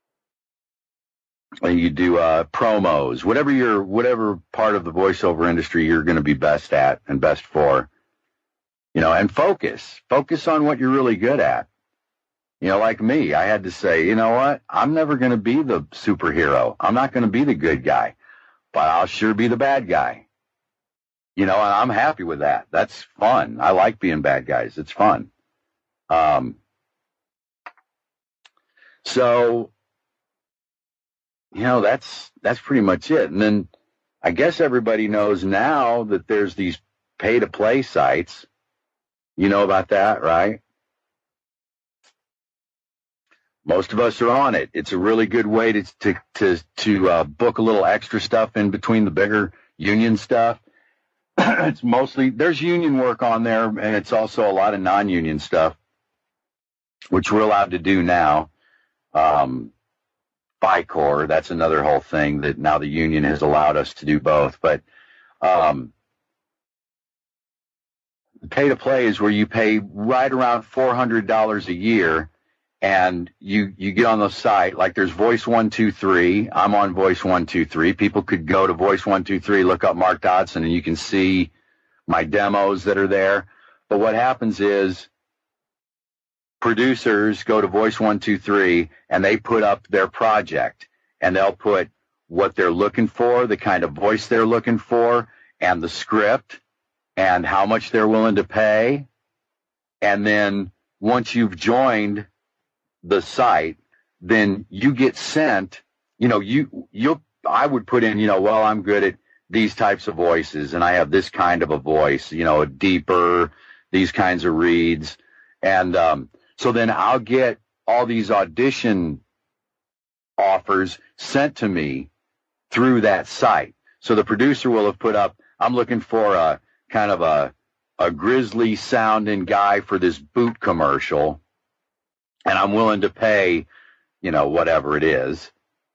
you do uh, promos, whatever your whatever part of the voiceover industry you're going to be best at and best for, you know, and focus, focus on what you're really good at. You know, like me, I had to say, you know what, I'm never going to be the superhero. I'm not going to be the good guy, but I'll sure be the bad guy. You know, and I'm happy with that. That's fun. I like being bad guys. It's fun. Um, so you know, that's that's pretty much it. And then I guess everybody knows now that there's these pay-to-play sites. You know about that, right? Most of us are on it. It's a really good way to to to, to uh, book a little extra stuff in between the bigger union stuff. It's mostly, there's union work on there, and it's also a lot of non-union stuff, which we're allowed to do now. Um, FICOR, that's another whole thing that now the union has allowed us to do both. But um, pay-to-play is where you pay right around four hundred dollars a year. And you, you get on the site, like there's Voice one two three. I'm on Voice one two three. People could go to Voice one two three, look up Mark Dodson, and you can see my demos that are there. But what happens is producers go to Voice one two three, and they put up their project. And they'll put what they're looking for, the kind of voice they're looking for, and the script, and how much they're willing to pay. And then once you've joined the site, then you get sent, you know, you, you'll, I would put in, you know, well, I'm good at these types of voices and I have this kind of a voice, you know, a deeper, these kinds of reads. And, um, so then I'll get all these audition offers sent to me through that site. So the producer will have put up, I'm looking for a kind of a, a grizzly sounding guy for this boot commercial. And I'm willing to pay, you know, whatever it is.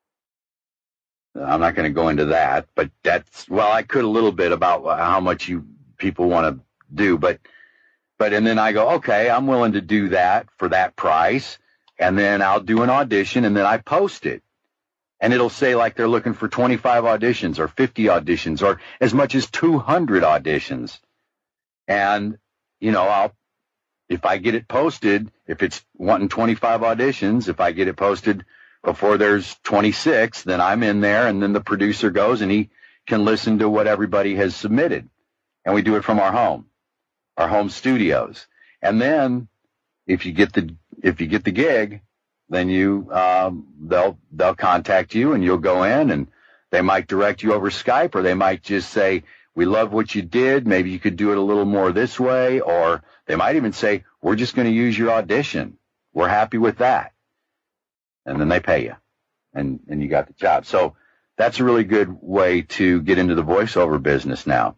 I'm not going to go into that, but that's, well, I could a little bit about how much you people want to do, but, but, and then I go, okay, I'm willing to do that for that price. And then I'll do an audition and then I post it. And it'll say like they're looking for twenty-five auditions or fifty auditions or as much as two hundred auditions. And, you know, I'll, if I get it posted, if it's wanting twenty-five auditions, if I get it posted before there's twenty-six, then I'm in there, and then the producer goes and he can listen to what everybody has submitted. And we do it from our home, our home studios. And then if you get the if you get the gig, then you um, they'll they'll contact you and you'll go in and they might direct you over Skype, or they might just say, we love what you did. Maybe you could do it a little more this way. Or they might even say, we're just going to use your audition. We're happy with that. And then they pay you. And, and you got the job. So that's a really good way to get into the voiceover business now.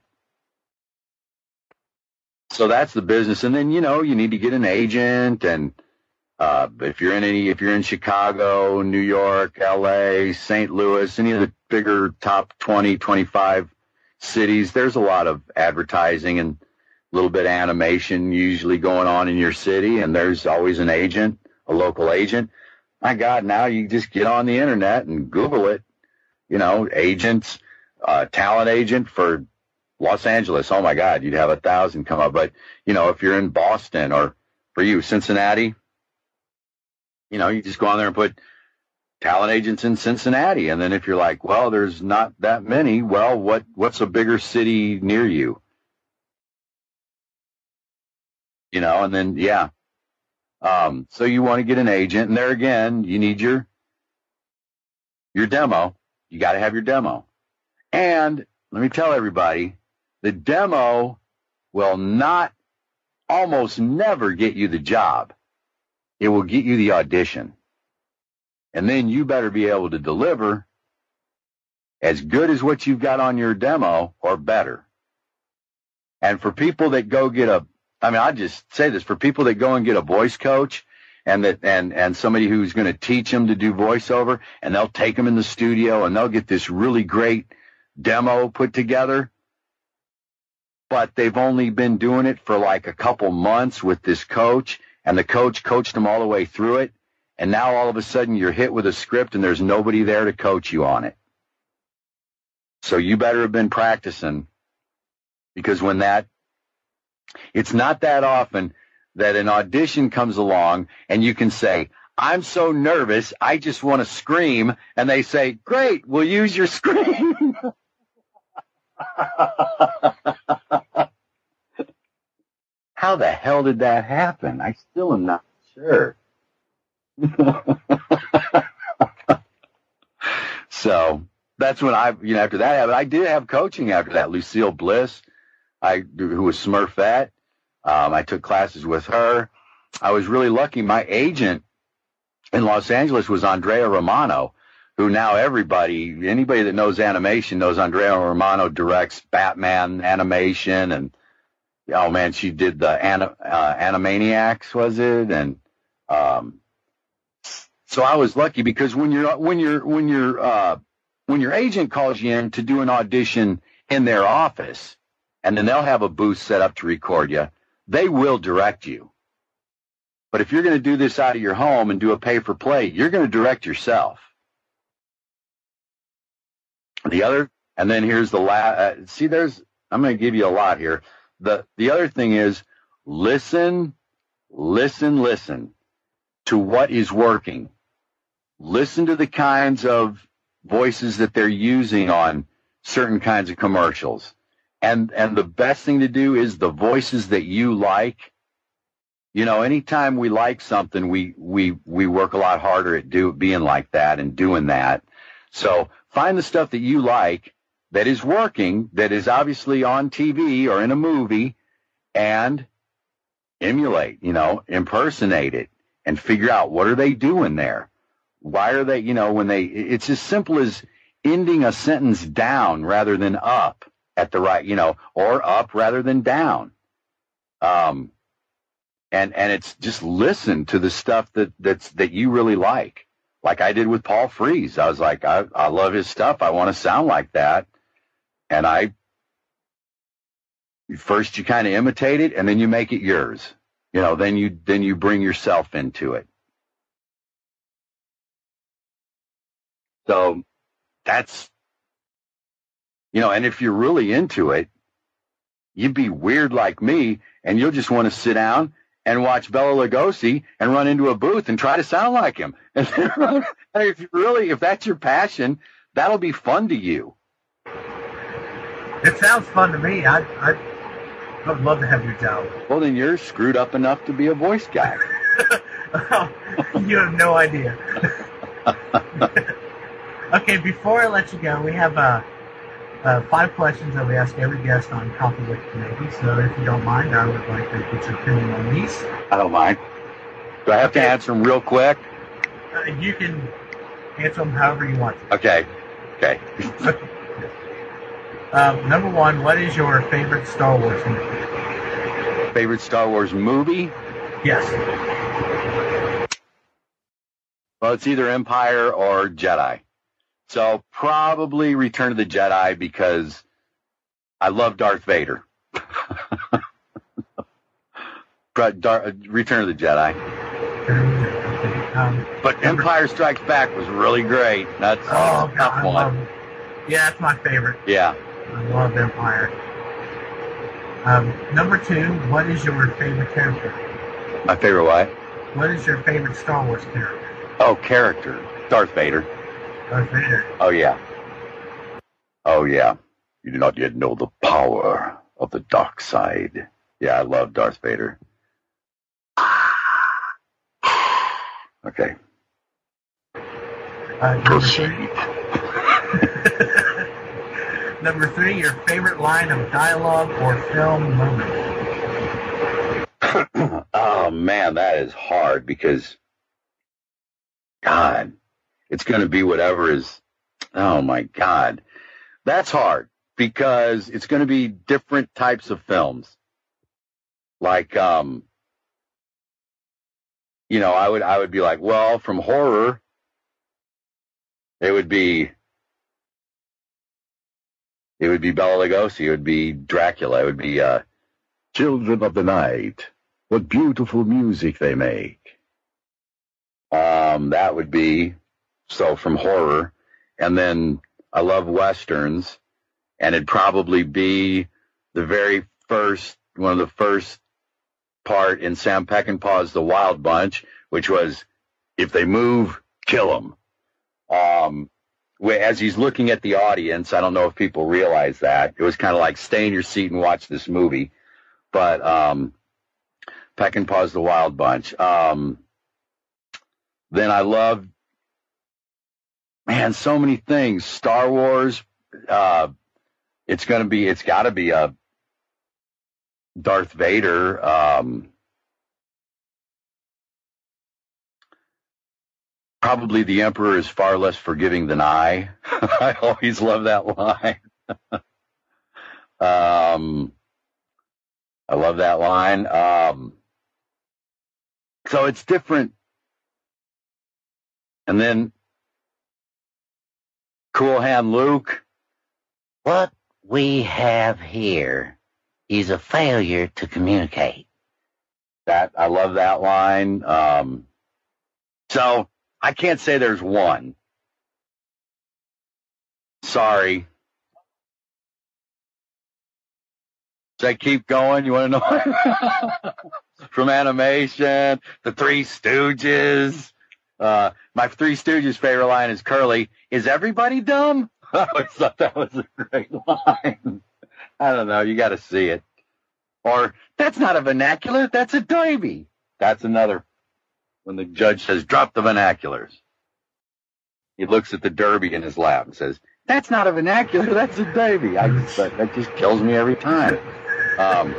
So that's the business. And then, you know, you need to get an agent. And uh, if you're in any, if you're in Chicago, New York, L A, Saint Louis, any of the bigger top twenty, twenty-five cities, there's a lot of advertising and a little bit of animation usually going on in your city, and there's always an agent, a local agent. My God, now you just get on the internet and Google it, you know, agents, uh, talent agent for Los Angeles. Oh my God, you'd have a thousand come up. But, you know, if you're in Boston or for you, Cincinnati, you know, you just go on there and put talent agents in Cincinnati. And then if you're like, well, there's not that many, well, what, what's a bigger city near you? You know, and then, yeah. Um, so you want to get an agent, and there again, you need your, your demo. You got to have your demo. And let me tell everybody, the demo will not, almost never get you the job. It will get you the audition. And then you better be able to deliver as good as what you've got on your demo or better. And for people that go get a, I mean, I just say this, for people that go and get a voice coach and that, and, and somebody who's going to teach them to do voiceover, and they'll take them in the studio and they'll get this really great demo put together, but they've only been doing it for like a couple months with this coach, and the coach coached them all the way through it. And now all of a sudden you're hit with a script and there's nobody there to coach you on it. So you better have been practicing, because when that, it's not that often that an audition comes along and you can say, I'm so nervous, I just want to scream. And they say, great, we'll use your scream. How the hell did that happen? I still am not sure. So that's when I, you know, after that happened, I did have coaching after that. Lucille Bliss, I who was Smurfette. Um, I took classes with her. I was really lucky. My agent in Los Angeles was Andrea Romano, who now everybody, anybody that knows animation knows Andrea Romano directs Batman animation. And, oh, man, she did the Ana, uh, Animaniacs, was it? And um, so I was lucky because when you're when you're when you're uh, when your agent calls you in to do an audition in their office, and then they'll have a booth set up to record you, they will direct you. But if you're going to do this out of your home and do a pay-for-play, you're going to direct yourself. The other, and then here's the last, uh, see, there's, I'm going to give you a lot here. The, the other thing is listen, listen, listen to what is working. Listen to the kinds of voices that they're using on certain kinds of commercials. And, and the best thing to do is the voices that you like. You know, anytime we like something, we, we, we work a lot harder at do, being like that and doing that. So find the stuff that you like that is working, that is obviously on T V or in a movie, and emulate, you know, impersonate it and figure out what are they doing there? Why are they, you know, when they, it's as simple as ending a sentence down rather than up at the right, you know, or up rather than down. Um, and, and it's just listen to the stuff that, that's, that you really like. Like I did with Paul Frees. I was like, I, I love his stuff. I want to sound like that. And I, first you kind of imitate it and then you make it yours. You know, then you, then you bring yourself into it. So that's, you know, and if you're really into it, you'd be weird like me and you'll just want to sit down and watch Bela Lugosi and run into a booth and try to sound like him. And if you really, if that's your passion, that'll be fun to you. It sounds fun to me. I, I, I would love to have your job. Well, then you're screwed up enough to be a voice guy. You have no idea. Okay, before I let you go, we have uh, uh, five questions that we ask every guest on Coffee with Kenobi. So if you don't mind, I would like to get your opinion on these. I don't mind. Do I have okay. to answer them real quick? Uh, you can answer them however you want to. Okay. Okay. um, number one, what is your favorite Star Wars movie? Favorite Star Wars movie? Yes. Well, it's either Empire or Jedi. So probably Return of the Jedi because I love Darth Vader. Return of the Jedi. Um, but Empire Strikes Back was really great. That's oh, a tough God, one. Love, yeah, that's my favorite. Yeah. I love Empire. Um, number two, what is your favorite character? My favorite what? What is your favorite Star Wars character? Oh, character. Darth Vader. Darth Vader. Oh, yeah. Oh, yeah. You do not yet know the power of the dark side. Yeah, I love Darth Vader. Okay. Uh, number, three. Number three, your favorite line of dialogue or film moment? Oh, man, that is hard because, God, it's going to be whatever is, oh, my God. That's hard because it's going to be different types of films. Like, um, you know, I would I would be like, well, from horror, it would be it would be Bela Lugosi, it would be Dracula, it would be uh, Children of the Night. What beautiful music they make. Um, that would be so from horror, and then I love westerns, and it'd probably be the very first one of the first. part in Sam Peckinpah's The Wild Bunch, which was, if they move, kill them. Um, as he's looking at the audience, I don't know if people realize that. It was kind of like stay in your seat and watch this movie. But um, Peckinpah's The Wild Bunch. Um, then I love man, so many things. Star Wars. Uh, it's going to be, it's got to be a Darth Vader. Um, probably the Emperor is far less forgiving than I. I always love that line. um, I love that line. Um, so it's different. And then Cool Hand Luke. What we have here is a failure to communicate. That I love that line. Um, so I can't say there's one. Sorry. Should I keep going? You want to know? From animation, the Three Stooges. Uh, my Three Stooges favorite line is Curly. Is everybody dumb? I always thought that was a great line. I don't know. You got to see it. Or, that's not a vernacular. That's a derby. That's another. When the judge says, drop the vernaculars. He looks at the derby in his lap and says, that's not a vernacular. That's a derby. I just, that, that just kills me every time. Um,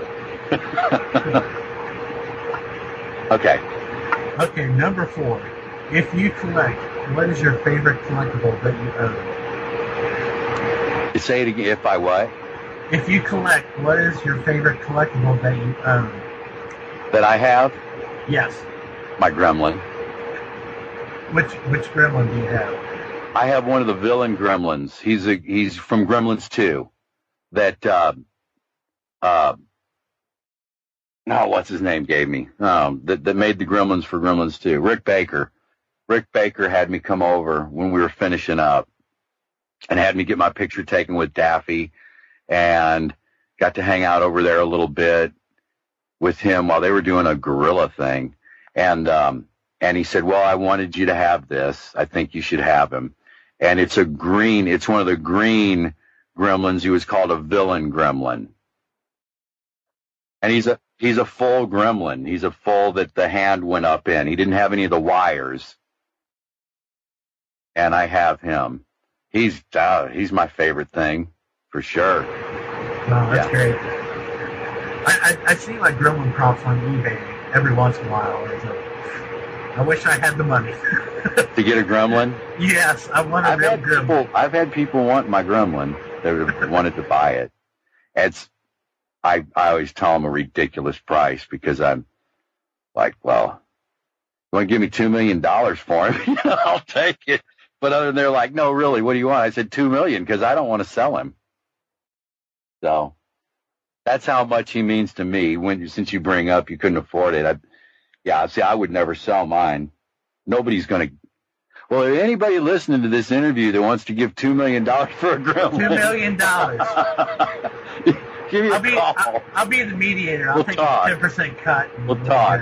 okay. Okay, number four. If you collect, what is your favorite collectible that you own? Say it again. If I what? If you collect, what is your favorite collectible that you own? That I have? Yes. My Gremlin. Which which Gremlin do you have? I have one of the villain Gremlins. He's a he's from Gremlins two. That uh uh no, what's his name gave me? Um that, that made the Gremlins for Gremlins two. Rick Baker. Rick Baker had me come over when we were finishing up and had me get my picture taken with Daffy, and got to hang out over there a little bit with him while they were doing a gorilla thing. And, um, and he said, well, I wanted you to have this. I think you should have him. And it's a green, it's one of the green Gremlins. He was called a villain Gremlin. And he's a, he's a full Gremlin. He's a full that the hand went up in. He didn't have any of the wires. And I have him. He's, uh, he's my favorite thing for sure. Wow, that's yeah. great. I, I, I see like Gremlin props on eBay every once in a while. So I wish I had the money. To get a Gremlin? Yes, I want a I've real had Gremlin. people, I've had people want my Gremlin that wanted to buy it. It's, I, I always tell them a ridiculous price because I'm like, well, you want to give me two million dollars for him? I'll take it. But other than they're like, no, really, what do you want? I said two million because I don't want to sell him. So that's how much he means to me. When since you bring up you couldn't afford it, I, yeah, see, I would never sell mine. Nobody's going to. Well, if anybody listening to this interview that wants to give two million dollars for a Gremlin, Two million dollars. give me a I'll be, call. I'll, I'll be the mediator. I'll We'll take talk. a ten percent cut. We'll talk.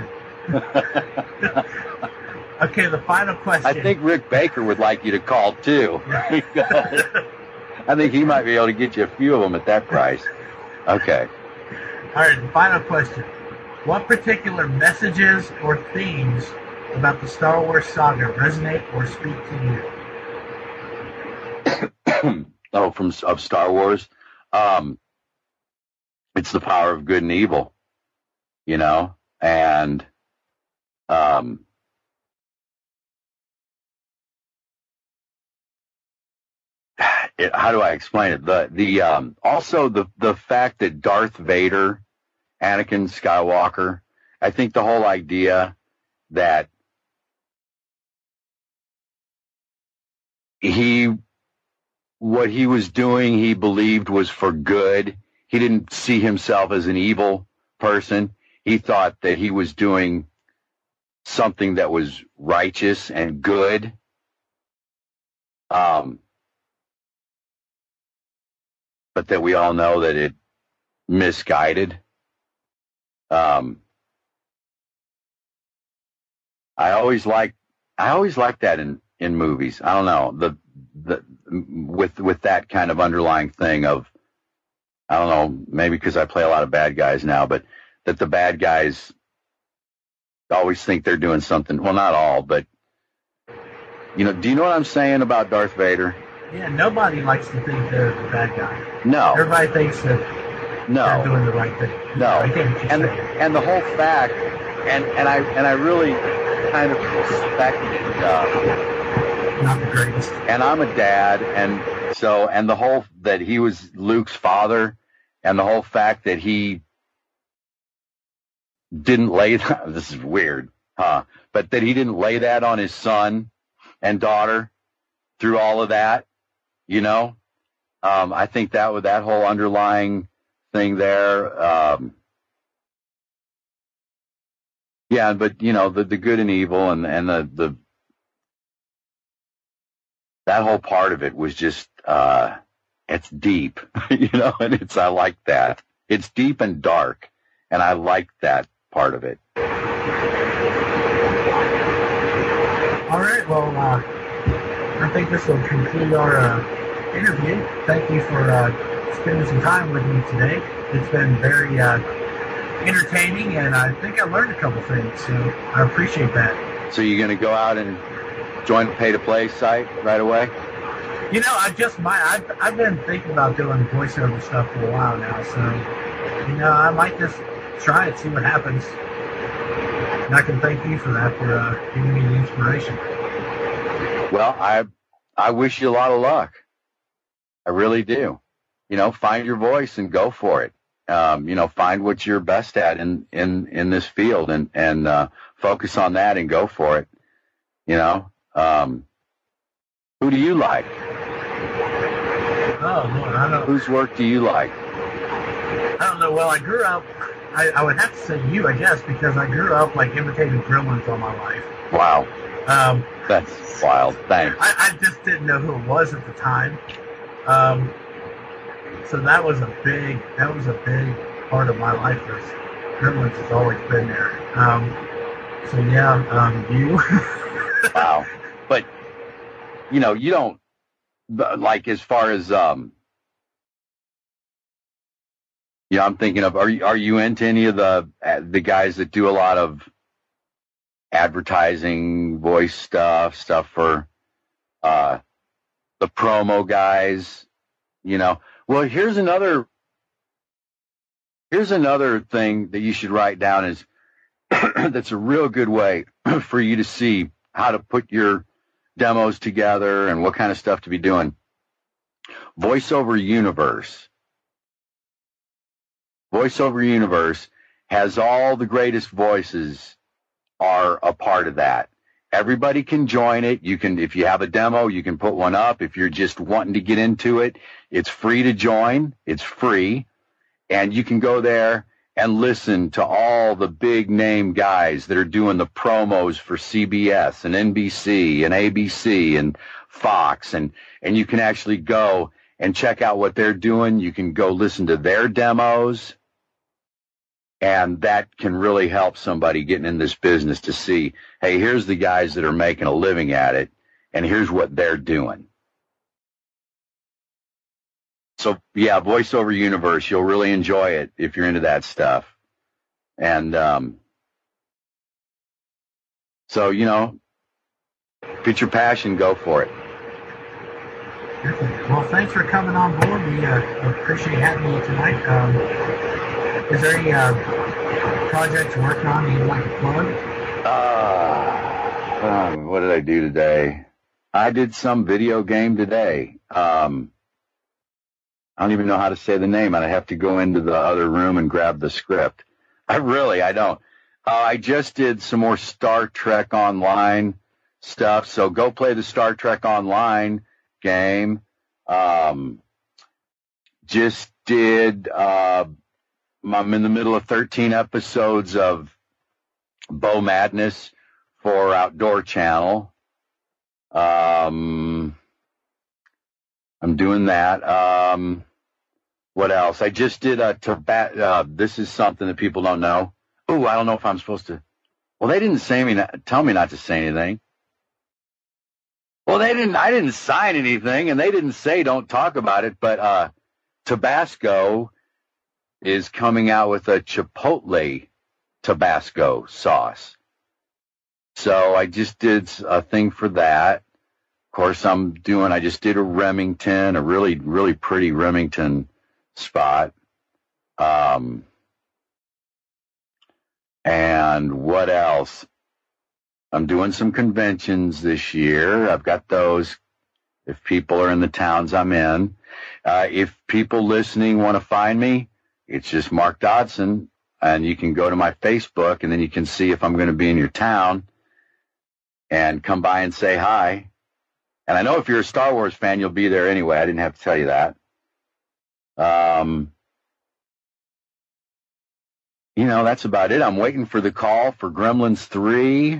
Okay, the final question. I think Rick Baker would like you to call too. I think he might be able to get you a few of them at that price. Okay. All right, the final question. What particular messages or themes about the Star Wars saga resonate or speak to you? Oh, from of Star Wars? Um, it's the power of good and evil, you know? And um, it, how do I explain it? The the um, also the the fact that Darth Vader, Anakin Skywalker, I think the whole idea that he what he was doing he believed was for good. He didn't see himself as an evil person. He thought that he was doing something that was righteous and good. Um, but that we all know that it misguided. Um, I always like, I always like that in, in movies. I don't know, the, the, with, with that kind of underlying thing of, I don't know, maybe because I play a lot of bad guys now, but that the bad guys always think they're doing something. Well, not all, but You know, do you know what I'm saying about Darth Vader? Yeah, nobody likes to think they're the bad guy. No. Everybody thinks that no. they're doing the right thing. No. I get what you're and saying. and the whole fact, and, and I and I really kind of respect uh, not the greatest. And I'm a dad, and so and the whole that he was Luke's father, and the whole fact that he didn't lay that, this is weird, huh? But that he didn't lay that on his son and daughter through all of that, you know. Um, I think that with that whole underlying thing there, um, yeah. But you know, the the good and evil, and and the the that whole part of it was just uh, it's deep, you know, and it's I like that. It's deep and dark, and I like that part of it. All right, well, uh, I think this will conclude our uh, interview. Thank you for uh, spending some time with me today. It's been very uh, entertaining, and I think I learned a couple things, so I appreciate that. So you're going to go out and join the pay-to-play site right away? You know, I just might. I've, I've been thinking about doing voiceover stuff for a while now, so, you know, I might just try it, see what happens. And I can thank you for that, for uh, giving me the inspiration. Well, I I wish you a lot of luck. I really do. You know, find your voice and go for it. Um, you know, find what you're best at in, in, in this field and, and uh, focus on that and go for it. You know, um, who do you like? Oh, Lord, I don't Whose work do you like? I don't know. Well, I grew up, I, I would have to say you, I guess, because I grew up, like, imitating gremlins all my life. Wow. Um, That's wild. Thanks. I, I just didn't know who it was at the time. Um, so that was a big, that was a big part of my life. Was gremlins has always been there. Um, so yeah, um, you. Wow. But, you know, you don't, like, as far as, um, yeah, I'm thinking of, are you, are you into any of the, the guys that do a lot of advertising, voice stuff, stuff for, uh, the promo guys, you know? Well, here's another, here's another thing that you should write down is, that's a real good way for you to see how to put your demos together and what kind of stuff to be doing. VoiceOver Universe. VoiceOver Universe has all the greatest voices are a part of that. Everybody can join it. You can, if you have a demo, you can put one up. If you're just wanting to get into it, it's free to join. It's free. And you can go there and listen to all the big name guys that are doing the promos for C B S and N B C and A B C and Fox. And, and you can actually go and check out what they're doing. You can go listen to their demos. And that can really help somebody getting in this business to see, hey, here's the guys that are making a living at it, and here's what they're doing. So, yeah, VoiceOver Universe, you'll really enjoy it if you're into that stuff. And um, so, you know, if it's your passion, go for it. Well, thanks for coming on board. We uh, appreciate having you tonight. Um, is there any uh, projects you're working on that you'd like to plug? Uh, um, what did I do today? I did some video game today. Um, I don't even know how to say the name. I'd have to go into the other room and grab the script. I really, I don't. Uh, I just did some more Star Trek Online stuff. So go play the Star Trek Online game. Um, just did, uh, I'm in the middle of thirteen episodes of Bow Madness for Outdoor Channel. Um, I'm doing that. Um, what else? I just did a tobacco. Uh, this is something that people don't know. Oh, I don't know if I'm supposed to. Well, they didn't say me. Not, tell me not to say anything. Well, they didn't. I didn't sign anything, and they didn't say don't talk about it. But uh, Tabasco is coming out with a Chipotle Tabasco sauce. So I just did a thing for that. course, I'm doing, I just did a Remington, a really, really pretty Remington spot. Um, and what else? I'm doing some conventions this year. I've got those if people are in the towns I'm in. Uh, if people listening want to find me, it's just Mark Dodson, and you can go to my Facebook, and then you can see if I'm going to be in your town and come by and say hi. And I know if you're a Star Wars fan, you'll be there anyway. I didn't have to tell you that. Um, you know, that's about it. I'm waiting for the call for Gremlins three.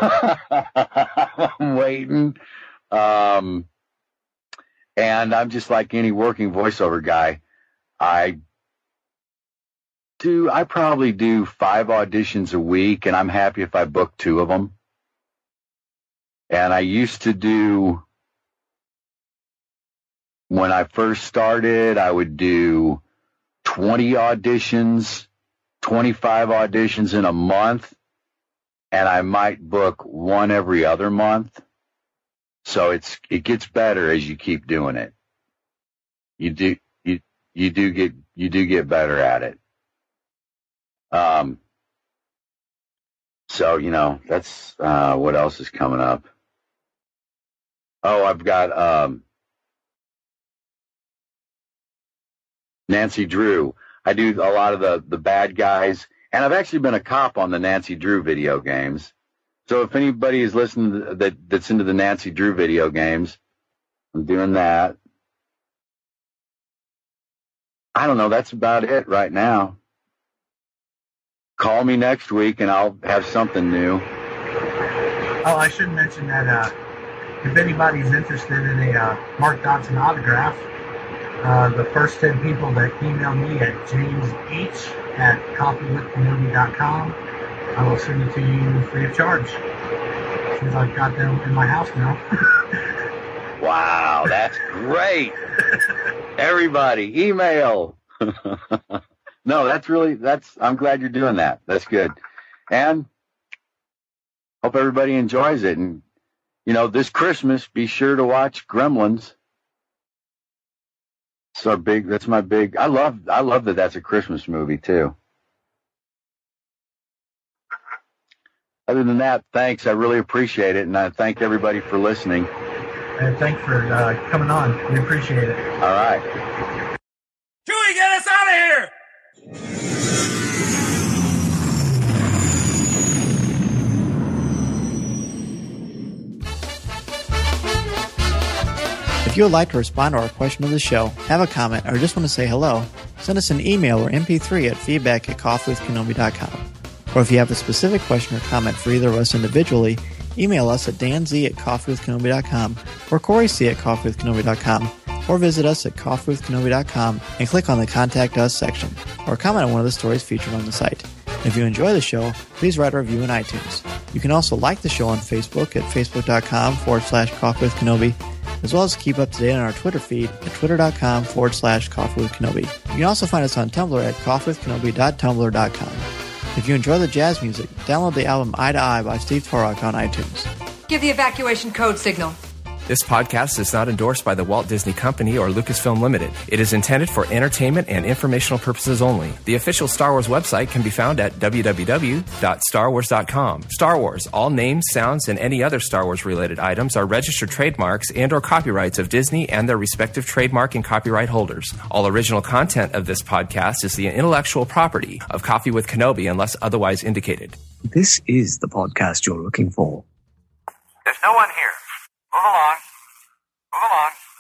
I'm waiting. Um, and I'm just like any working voiceover guy. I do, I probably do five auditions a week, and I'm happy if I book two of them. And I used to do, when I first started, I would do twenty auditions, twenty-five auditions in a month, and I might book one every other month. So it's it gets better as you keep doing it. You do you you do get you do get better at it. Um. So you know that's uh, what else is coming up. Oh, I've got um, Nancy Drew. I do a lot of the, the bad guys, and I've actually been a cop on the Nancy Drew video games. So if anybody is listening to that that's into the Nancy Drew video games, I'm doing that. I don't know. That's about it right now. Call me next week, and I'll have something new. Oh, I should mention that uh, if anybody's interested in a uh, Mark Dodson autograph, uh, the first ten people that email me at jamesh at coffee with kenobi dot com, I will send it to you free of charge, since I've got them in my house now. Wow, that's great. Everybody, email. No, that's really, that's, I'm glad you're doing that. That's good. And hope everybody enjoys it. And, you know, this Christmas, be sure to watch Gremlins. It's our big, that's my big, I love, I love that that's a Christmas movie too. Other than that, thanks. I really appreciate it. And I thank everybody for listening. And thanks for uh, coming on. We appreciate it. All right. Chewie, get us out of here! If you would like to respond to our question of the show, have a comment, or just want to say hello, send us an email or M P three at feedback at coffee with kenobi dot com. Or if you have a specific question or comment for either of us individually, email us at danz at coffee with kenobi dot com or coreyc at coffee with kenobi dot com, or visit us at coffee with kenobi dot com and click on the Contact Us section, or comment on one of the stories featured on the site. And if you enjoy the show, please write a review in iTunes. You can also like the show on Facebook at facebook.com forward slash coffee with kenobi, as well as keep up to date on our Twitter feed at twitter.com forward slash coffee with kenobi. You can also find us on Tumblr at coffee with kenobi dot tumblr dot com. If you enjoy the jazz music, download the album Eye to Eye by Steve Torok on iTunes. Give the evacuation code signal. This podcast is not endorsed by the Walt Disney Company or Lucasfilm Limited. It is intended for entertainment and informational purposes only. The official Star Wars website can be found at w w w dot star wars dot com. Star Wars, all names, sounds, and any other Star Wars-related items are registered trademarks and or copyrights of Disney and their respective trademark and copyright holders. All original content of this podcast is the intellectual property of Coffee with Kenobi unless otherwise indicated. This is the podcast you're looking for. There's no one here. Move along. Move along.